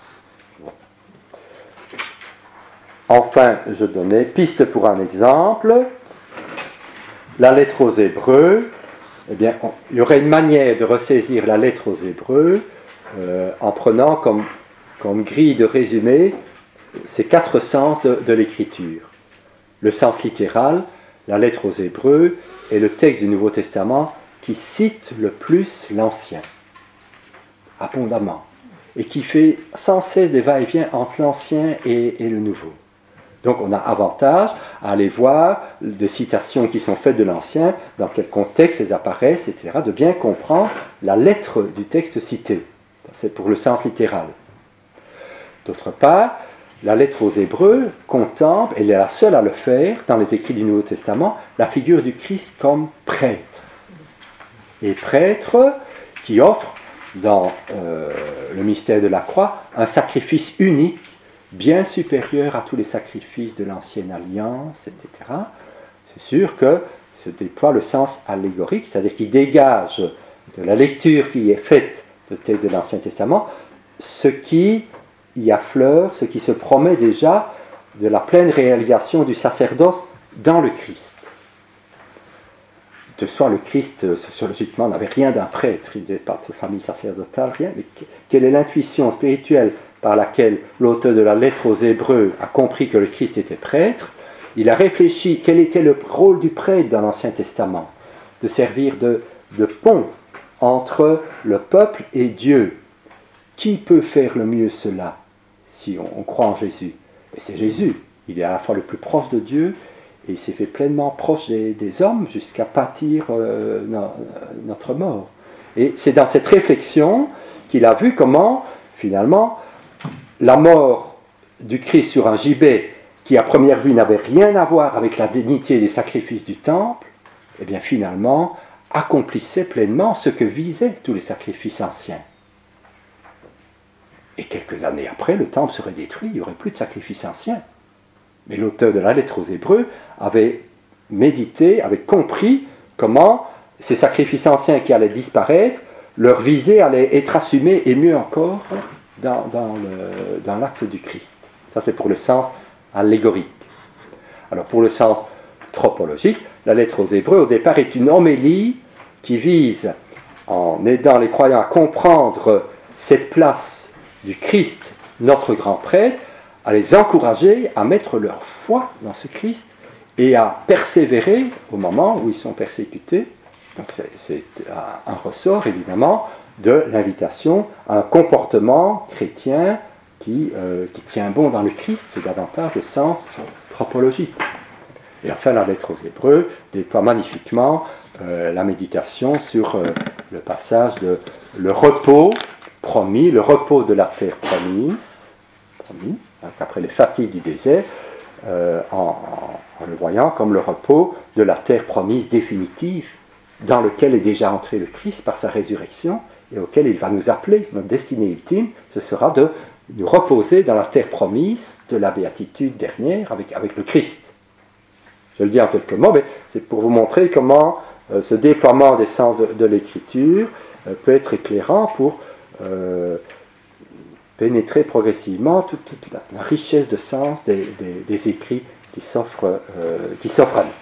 Enfin, je donnais piste pour un exemple. La lettre aux Hébreux, eh bien, il y aurait une manière de ressaisir la lettre aux Hébreux en prenant comme grille de résumé ces 4 sens de l'écriture. Le sens littéral, la lettre aux Hébreux, est le texte du Nouveau Testament qui cite le plus l'Ancien, abondamment, et qui fait sans cesse des va-et-vient entre l'Ancien et le Nouveau. Donc on a avantage à aller voir des citations qui sont faites de l'Ancien, dans quel contexte elles apparaissent, etc., de bien comprendre la lettre du texte cité. C'est pour le sens littéral. D'autre part, la lettre aux Hébreux contemple, elle est la seule à le faire, dans les écrits du Nouveau Testament, la figure du Christ comme prêtre. Et prêtre qui offre, dans le mystère de la croix, un sacrifice unique, bien supérieur à tous les sacrifices de l'ancienne alliance, etc. C'est sûr que se déploie le sens allégorique, c'est-à-dire qu'il dégage de la lecture qui est faite de texte de l'Ancien Testament ce qui y affleure, ce qui se promet déjà de la pleine réalisation du sacerdoce dans le Christ. De soi, le Christ, sociologiquement, n'avait rien d'un prêtre, il n'était pas de famille sacerdotale, rien, mais quelle est l'intuition spirituelle par laquelle l'auteur de la lettre aux Hébreux a compris que le Christ était prêtre? Il a réfléchi quel était le rôle du prêtre dans l'Ancien Testament, de servir de pont entre le peuple et Dieu. Qui peut faire le mieux cela si on croit en Jésus? Et c'est Jésus. Il est à la fois le plus proche de Dieu et il s'est fait pleinement proche des hommes jusqu'à pâtir notre mort. Et c'est dans cette réflexion qu'il a vu comment, finalement, la mort du Christ sur un gibet qui à première vue n'avait rien à voir avec la dignité des sacrifices du temple, eh bien finalement accomplissait pleinement ce que visaient tous les sacrifices anciens. Et quelques années après, le temple serait détruit, il n'y aurait plus de sacrifices anciens. Mais l'auteur de la lettre aux Hébreux avait médité, avait compris comment ces sacrifices anciens qui allaient disparaître, leur visée allait être assumée, et mieux encore, dans l'acte du Christ. Ça, c'est pour le sens allégorique. Alors, pour le sens tropologique, la lettre aux Hébreux, au départ, est une homélie qui vise, en aidant les croyants à comprendre cette place du Christ, notre grand prêtre, à les encourager à mettre leur foi dans ce Christ et à persévérer au moment où ils sont persécutés. Donc, c'est un ressort, évidemment, de l'invitation à un comportement chrétien qui tient bon dans le Christ. C'est davantage le sens tropologique. Et enfin, la lettre aux Hébreux déploie magnifiquement la méditation sur le passage de le repos promis, le repos de la terre promise, donc après les fatigues du désert, en le voyant comme le repos de la terre promise définitive, dans lequel est déjà entré le Christ par sa résurrection, et auquel il va nous appeler. Notre destinée ultime, ce sera de nous reposer dans la terre promise de la béatitude dernière avec le Christ. Je le dis en quelques mots, mais c'est pour vous montrer comment ce déploiement des sens de l'écriture peut être éclairant pour pénétrer progressivement toute la richesse de sens des écrits qui s'offrent à nous.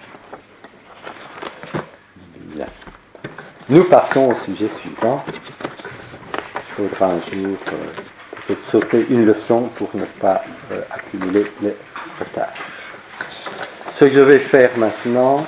Bien. Nous passons au sujet suivant. Il faudra un jour peut-être sauter une leçon pour ne pas accumuler les retards. Ce que je vais faire maintenant,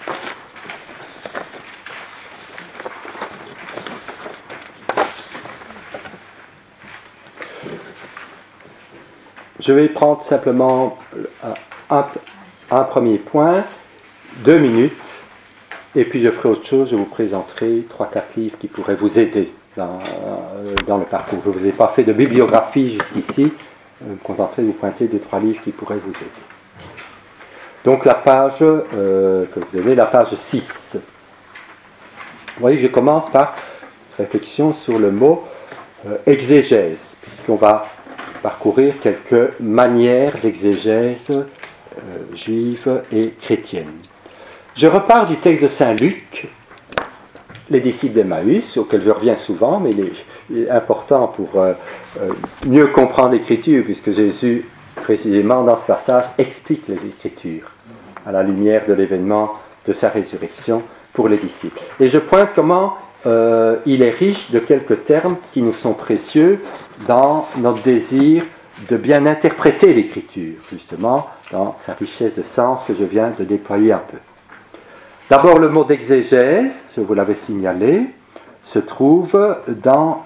je vais prendre simplement un premier point, 2 minutes, et puis je ferai autre chose, je vous présenterai 3-4 livres qui pourraient vous aider dans le parcours. Je ne vous ai pas fait de bibliographie jusqu'ici, me contenterai de vous pointer 2-3 livres qui pourraient vous aider. Donc la page que vous avez, la page 6. Vous voyez que je commence par réflexion sur le mot exégèse, puisqu'on va parcourir quelques manières d'exégèse juive et chrétienne. Je repars du texte de Saint Luc, les disciples d'Emmaüs, auquel je reviens souvent, mais il est important pour mieux comprendre l'Écriture, puisque Jésus, précisément dans ce passage, explique les Écritures à la lumière de l'événement de sa résurrection pour les disciples. Et je pointe comment il est riche de quelques termes qui nous sont précieux dans notre désir de bien interpréter l'Écriture, justement, dans sa richesse de sens que je viens de déployer un peu. D'abord, le mot d'exégèse, je vous l'avais signalé, se trouve dans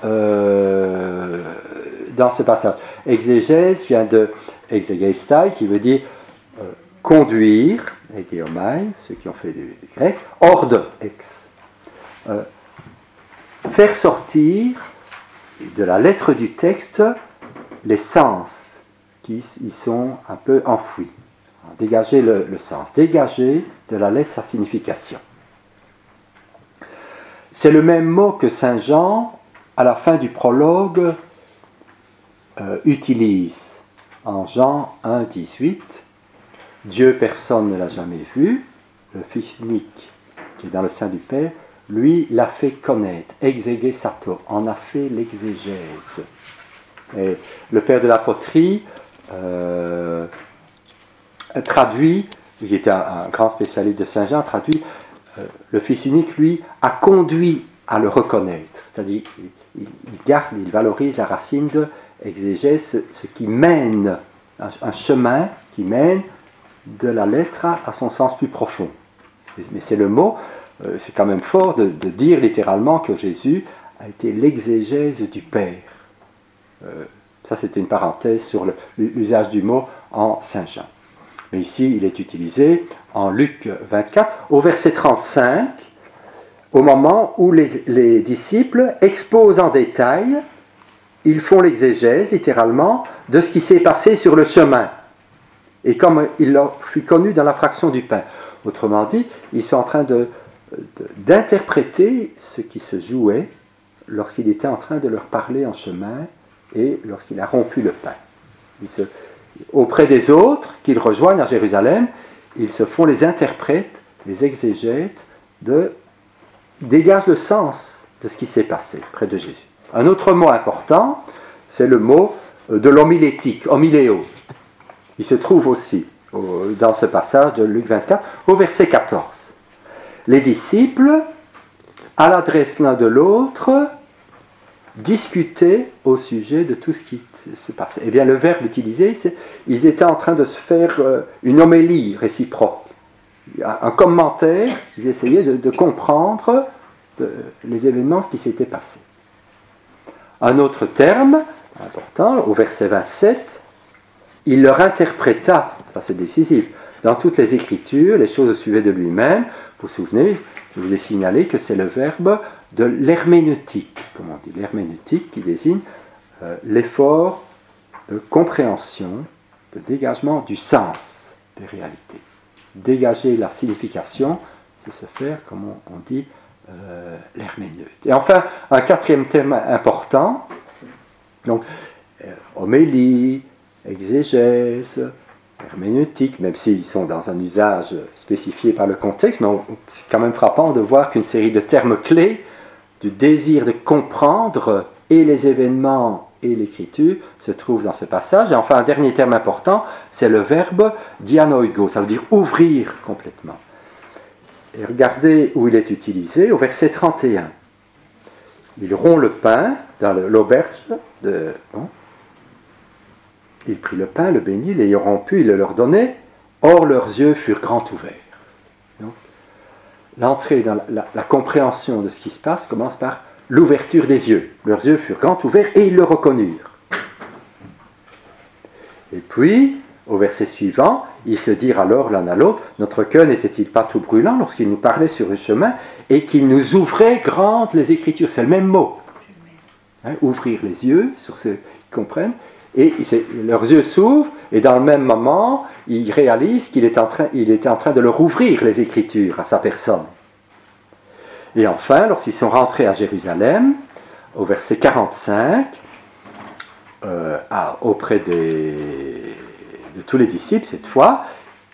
ce passage. Exégèse vient de exegeistai, qui veut dire conduire, egeomai, ceux qui ont fait du grec, orde, ex. Faire sortir de la lettre du texte les sens qui y sont un peu enfouis. Dégager le sens, dégager de la lettre sa signification. C'est le même mot que Saint Jean, à la fin du prologue, utilise en Jean 1, 18. Dieu, personne ne l'a jamais vu, le Fils unique qui est dans le sein du Père, lui l'a fait connaître, exegesato, en a fait l'exégèse. Et le père de la poterie traduit, qui était un grand spécialiste de Saint Jean, traduit le Fils unique, lui, a conduit à le reconnaître. C'est-à-dire, il garde, il valorise la racine de exégèse, ce qui mène, un chemin qui mène de la lettre à son sens plus profond. Mais c'est le mot, c'est quand même fort de dire littéralement que Jésus a été l'exégèse du Père. Ça, c'était une parenthèse sur l'usage du mot en Saint Jean. Mais ici, il est utilisé en Luc 24, au verset 35, au moment où les disciples exposent en détail, ils font l'exégèse, littéralement, de ce qui s'est passé sur le chemin. Et comme il leur fut connu dans la fraction du pain. Autrement dit, ils sont en train d'interpréter ce qui se jouait lorsqu'il était en train de leur parler en chemin et lorsqu'il a rompu le pain. Auprès des autres qu'ils rejoignent à Jérusalem, ils se font les interprètes, les exégètes, dégagent le sens de ce qui s'est passé près de Jésus. Un autre mot important, c'est le mot de l'homilétique, homiléo. Il se trouve aussi dans ce passage de Luc 24, au verset 14. Les disciples, à l'adresse l'un de l'autre, discutaient au sujet de tout ce qui se passait. Eh bien, le verbe utilisé, c'est ils étaient en train de se faire une homélie réciproque, un commentaire. Ils essayaient de comprendre les événements qui s'étaient passés. Un autre terme important, au verset 27, il leur interpréta, ça c'est décisif, dans toutes les Écritures, les choses au sujet de lui-même. Vous vous souvenez, je vous ai signalé que c'est le verbe de l'herméneutique, comme on dit, l'herméneutique qui désigne l'effort de compréhension, de dégagement du sens des réalités. Dégager la signification, c'est se faire, comme on dit, l'herméneute. Et enfin, un quatrième terme important, donc homélie, exégèse, herméneutique, même s'ils sont dans un usage spécifié par le contexte, mais c'est quand même frappant de voir qu'une série de termes clés du désir de comprendre et les événements et l'écriture se trouvent dans ce passage. Et enfin, un dernier terme important, c'est le verbe dianoigo, ça veut dire ouvrir complètement. Et regardez où il est utilisé, au verset 31. Il rompt le pain dans l'auberge de... Bon. Il prit le pain, le bénit, l'ayant rompu, il le leur donnait. Or, leurs yeux furent grands ouverts. Donc, l'entrée dans la compréhension de ce qui se passe commence par l'ouverture des yeux. Leurs yeux furent grands ouverts et ils le reconnurent. Et puis, au verset suivant, ils se dirent alors l'un à l'autre, notre cœur n'était-il pas tout brûlant lorsqu'il nous parlait sur le chemin et qu'il nous ouvrait grandes les Écritures. C'est le même mot. Ouvrir les yeux sur ce qu'ils comprennent Et leurs yeux s'ouvrent, et dans le même moment, ils réalisent qu'il était en train de leur ouvrir les Écritures à sa personne. Et enfin, lorsqu'ils sont rentrés à Jérusalem, au verset 45, auprès de tous les disciples cette fois,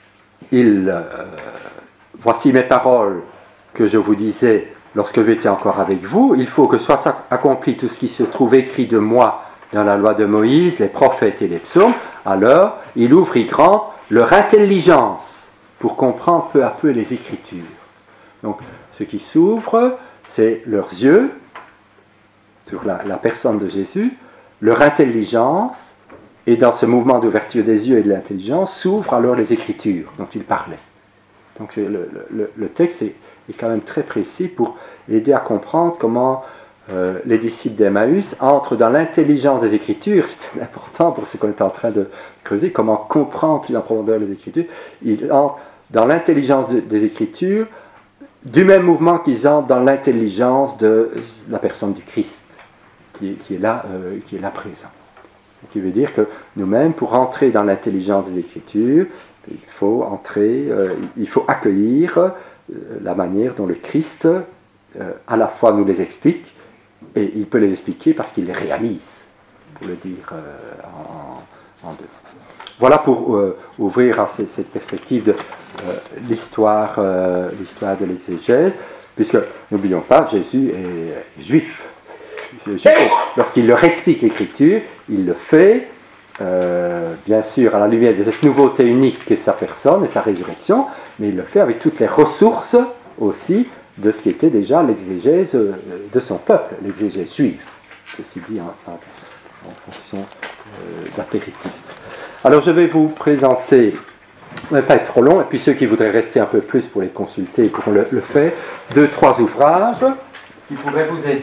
voici mes paroles que je vous disais lorsque j'étais encore avec vous, il faut que soit accompli tout ce qui se trouve écrit de moi dans la loi de Moïse, les prophètes et les psaumes. Alors, il ouvrit grand leur intelligence pour comprendre peu à peu les Écritures. Donc, ce qui s'ouvre, c'est leurs yeux sur la personne de Jésus, leur intelligence, et dans ce mouvement d'ouverture des yeux et de l'intelligence, s'ouvrent alors les Écritures dont il parlait. Donc, le texte est quand même très précis pour aider à comprendre comment les disciples d'Emmaüs entrent dans l'intelligence des Écritures. C'est important pour ce qu'on est en train de creuser, comment comprendre plus en profondeur les Écritures. Ils entrent dans l'intelligence des Écritures du même mouvement qu'ils entrent dans l'intelligence de la personne du Christ, qui est là présent. Ce qui veut dire que nous-mêmes, pour entrer dans l'intelligence des Écritures, il faut accueillir la manière dont le Christ à la fois nous les explique, et il peut les expliquer parce qu'il les réalise, pour le dire en deux. Voilà pour ouvrir à cette perspective de l'histoire de l'exégèse, puisque, n'oublions pas, Jésus est juif. Lorsqu'il leur explique l'Écriture, il le fait, bien sûr, à la lumière de cette nouveauté unique qu'est sa personne et sa résurrection, mais il le fait avec toutes les ressources aussi de ce qui était déjà l'exégèse de son peuple, l'exégèse juive, ceci dit en fonction d'apéritif. Alors je vais vous présenter, on ne va pas être trop long, et puis ceux qui voudraient rester un peu plus pour les consulter pourront le faire, 2-3 ouvrages qui pourraient vous aider.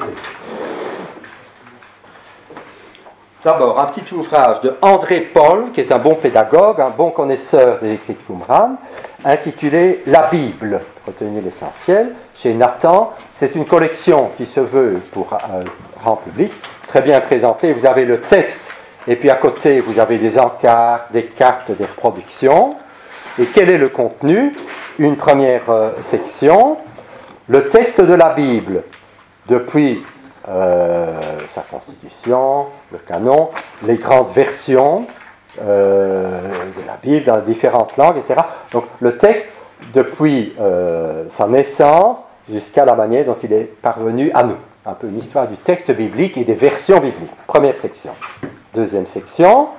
D'abord, un petit ouvrage de André Paul, qui est un bon pédagogue, un bon connaisseur des écrits de Qumran, intitulé « La Bible », retenez l'essentiel, chez Nathan. C'est une collection qui se veut pour grand public, très bien présentée. Vous avez le texte, et puis à côté, vous avez des encarts, des cartes, des reproductions. Et quel est le contenu? Une première section, le texte de la Bible, depuis sa constitution, le canon, les grandes versions de la Bible dans les différentes langues, etc. Donc le texte depuis sa naissance jusqu'à la manière dont il est parvenu à nous. Un peu une histoire du texte biblique et des versions bibliques. Première section. Deuxième section,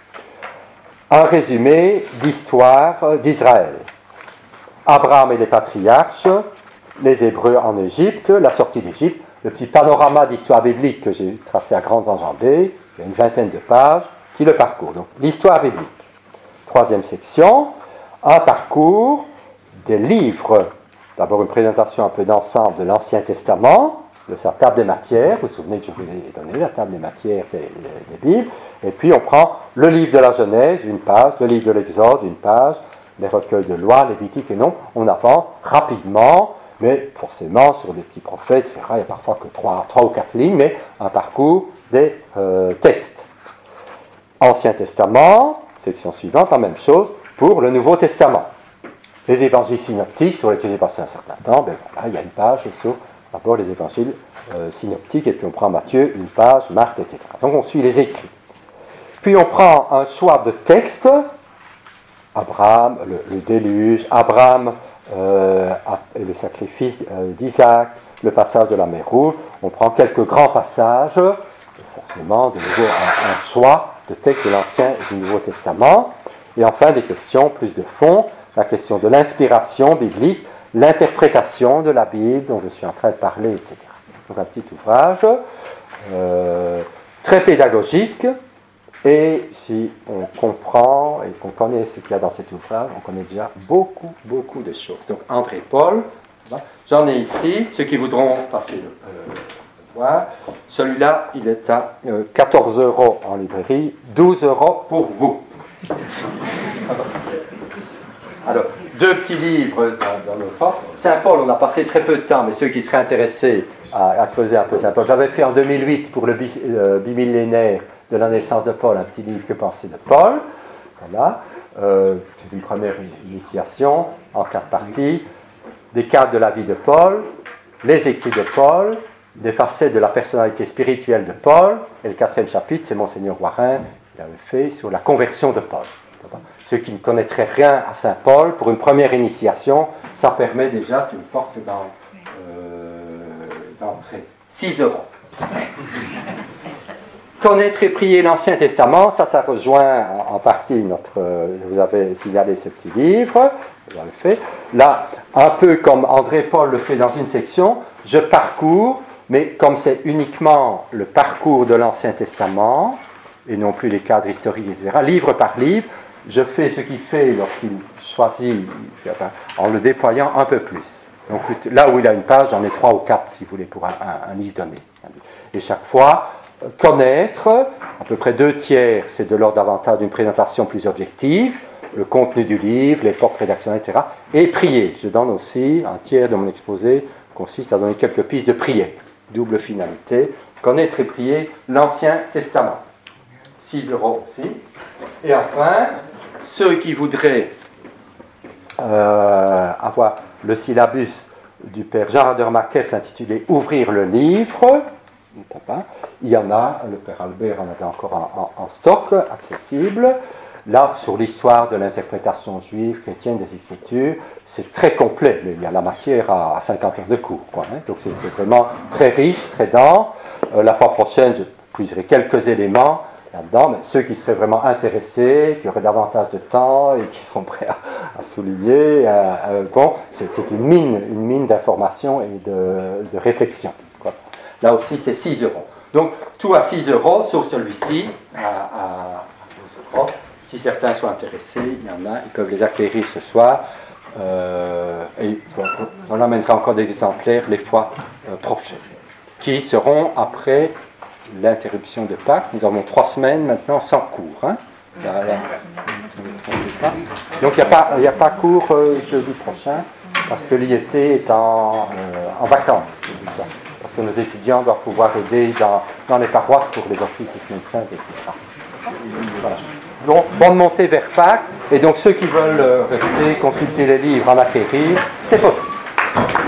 un résumé d'histoire d'Israël. Abraham et les patriarches, les Hébreux en Égypte, la sortie d'Égypte, le petit panorama d'histoire biblique que j'ai tracé à grandes enjambées, il y a une vingtaine de pages qui le parcourent. Donc, l'histoire biblique. Troisième section, un parcours des livres. D'abord, une présentation un peu d'ensemble de l'Ancien Testament, de sa table des matières. Vous vous souvenez que je vous ai donné la table des matières des Bibles. Et puis, on prend le livre de la Genèse, une page, le livre de l'Exode, une page, les recueils de lois, Lévitique et non. On avance rapidement, mais forcément, sur des petits prophètes, etc. Il n'y a parfois que 3 ou 4 lignes, mais un parcours des textes. Ancien Testament, section suivante, la même chose pour le Nouveau Testament. Les évangiles synoptiques, sur lesquels j'ai passé un certain temps, ben voilà, il y a une page sur d'abord les évangiles synoptiques, et puis on prend Matthieu, une page, Marc, etc. Donc on suit les écrits. Puis on prend un choix de textes, Abraham, le déluge, Abraham et le sacrifice d'Isaac, le passage de la mer Rouge. On prend quelques grands passages, forcément de nouveau un choix de textes de l'Ancien et du Nouveau Testament. Et enfin des questions plus de fond, la question de l'inspiration biblique, l'interprétation de la Bible dont je suis en train de parler, etc. Donc un petit ouvrage très pédagogique, et si on comprend et qu'on connaît ce qu'il y a dans cet ouvrage, on connaît déjà beaucoup de choses. Donc André Paul, j'en ai ici, ceux qui voudront passer le voir. Celui-là, il est à 14 € en librairie, 12 € pour vous. Alors, 2 petits livres dans l'autre. Saint-Paul, on a passé très peu de temps, mais ceux qui seraient intéressés à creuser un peu Saint-Paul. J'avais fait en 2008 pour le bimillénaire de la naissance de Paul, un petit livre que penser de Paul. Voilà. C'est une première initiation en 4 parties. Des cadres de la vie de Paul, les écrits de Paul, des facettes de la personnalité spirituelle de Paul. Et le 4e chapitre, c'est Monseigneur Warin qui l'avait fait sur la conversion de Paul. Ceux qui ne connaîtraient rien à Saint Paul, pour une première initiation, ça permet déjà une porte d'entrée. 6 €. Connaître et prier l'Ancien Testament, ça rejoint en partie je vous avais signalé ce petit livre, vous l'avez fait. Là, un peu comme André Paul le fait dans une section, je parcours, mais comme c'est uniquement le parcours de l'Ancien Testament, et non plus les cadres historiques, etc., livre par livre, je fais ce qu'il fait lorsqu'il choisit, en le déployant un peu plus. Donc là où il a une page, j'en ai 3 ou 4, si vous voulez, pour un livre donné. Et chaque fois, connaître, à peu près 2/3, c'est de l'ordre davantage d'une présentation plus objective, le contenu du livre, l'époque rédactionnelle, etc. Et prier. Je donne aussi, 1/3 de mon exposé consiste à donner quelques pistes de prière. Double finalité, connaître et prier l'Ancien Testament. 6 € aussi. Et enfin, ceux qui voudraient avoir le syllabus du père Jean Radermacher intitulé « Ouvrir le livre », il y en a, le père Albert en avait encore en stock, accessible. Là, sur l'histoire de l'interprétation juive, chrétienne des Écritures, c'est très complet. Il y a la matière à 50 heures de cours. Donc c'est vraiment très riche, très dense. La fois prochaine, je puiserai quelques éléments là-dedans, mais ceux qui seraient vraiment intéressés, qui auraient davantage de temps et qui seront prêts à souligner, c'est une mine d'informations et de réflexion. Là aussi, c'est 6 €. Donc, tout à 6 €, sauf celui-ci, à 2 €. Si certains sont intéressés, il y en a, ils peuvent les acquérir ce soir. Et on amènera encore des exemplaires les fois prochaines, qui seront après l'interruption de Pâques. Nous avons 3 semaines maintenant sans cours. Donc, il n'y a pas cours jeudi prochain, parce que l'IET est en vacances. Parce que nos étudiants doivent pouvoir aider dans les paroisses pour les offices de Semaine Sainte, etc. Voilà. Donc, bonne montée vers Pâques, et donc ceux qui veulent rester, consulter les livres, en acquérir, c'est possible.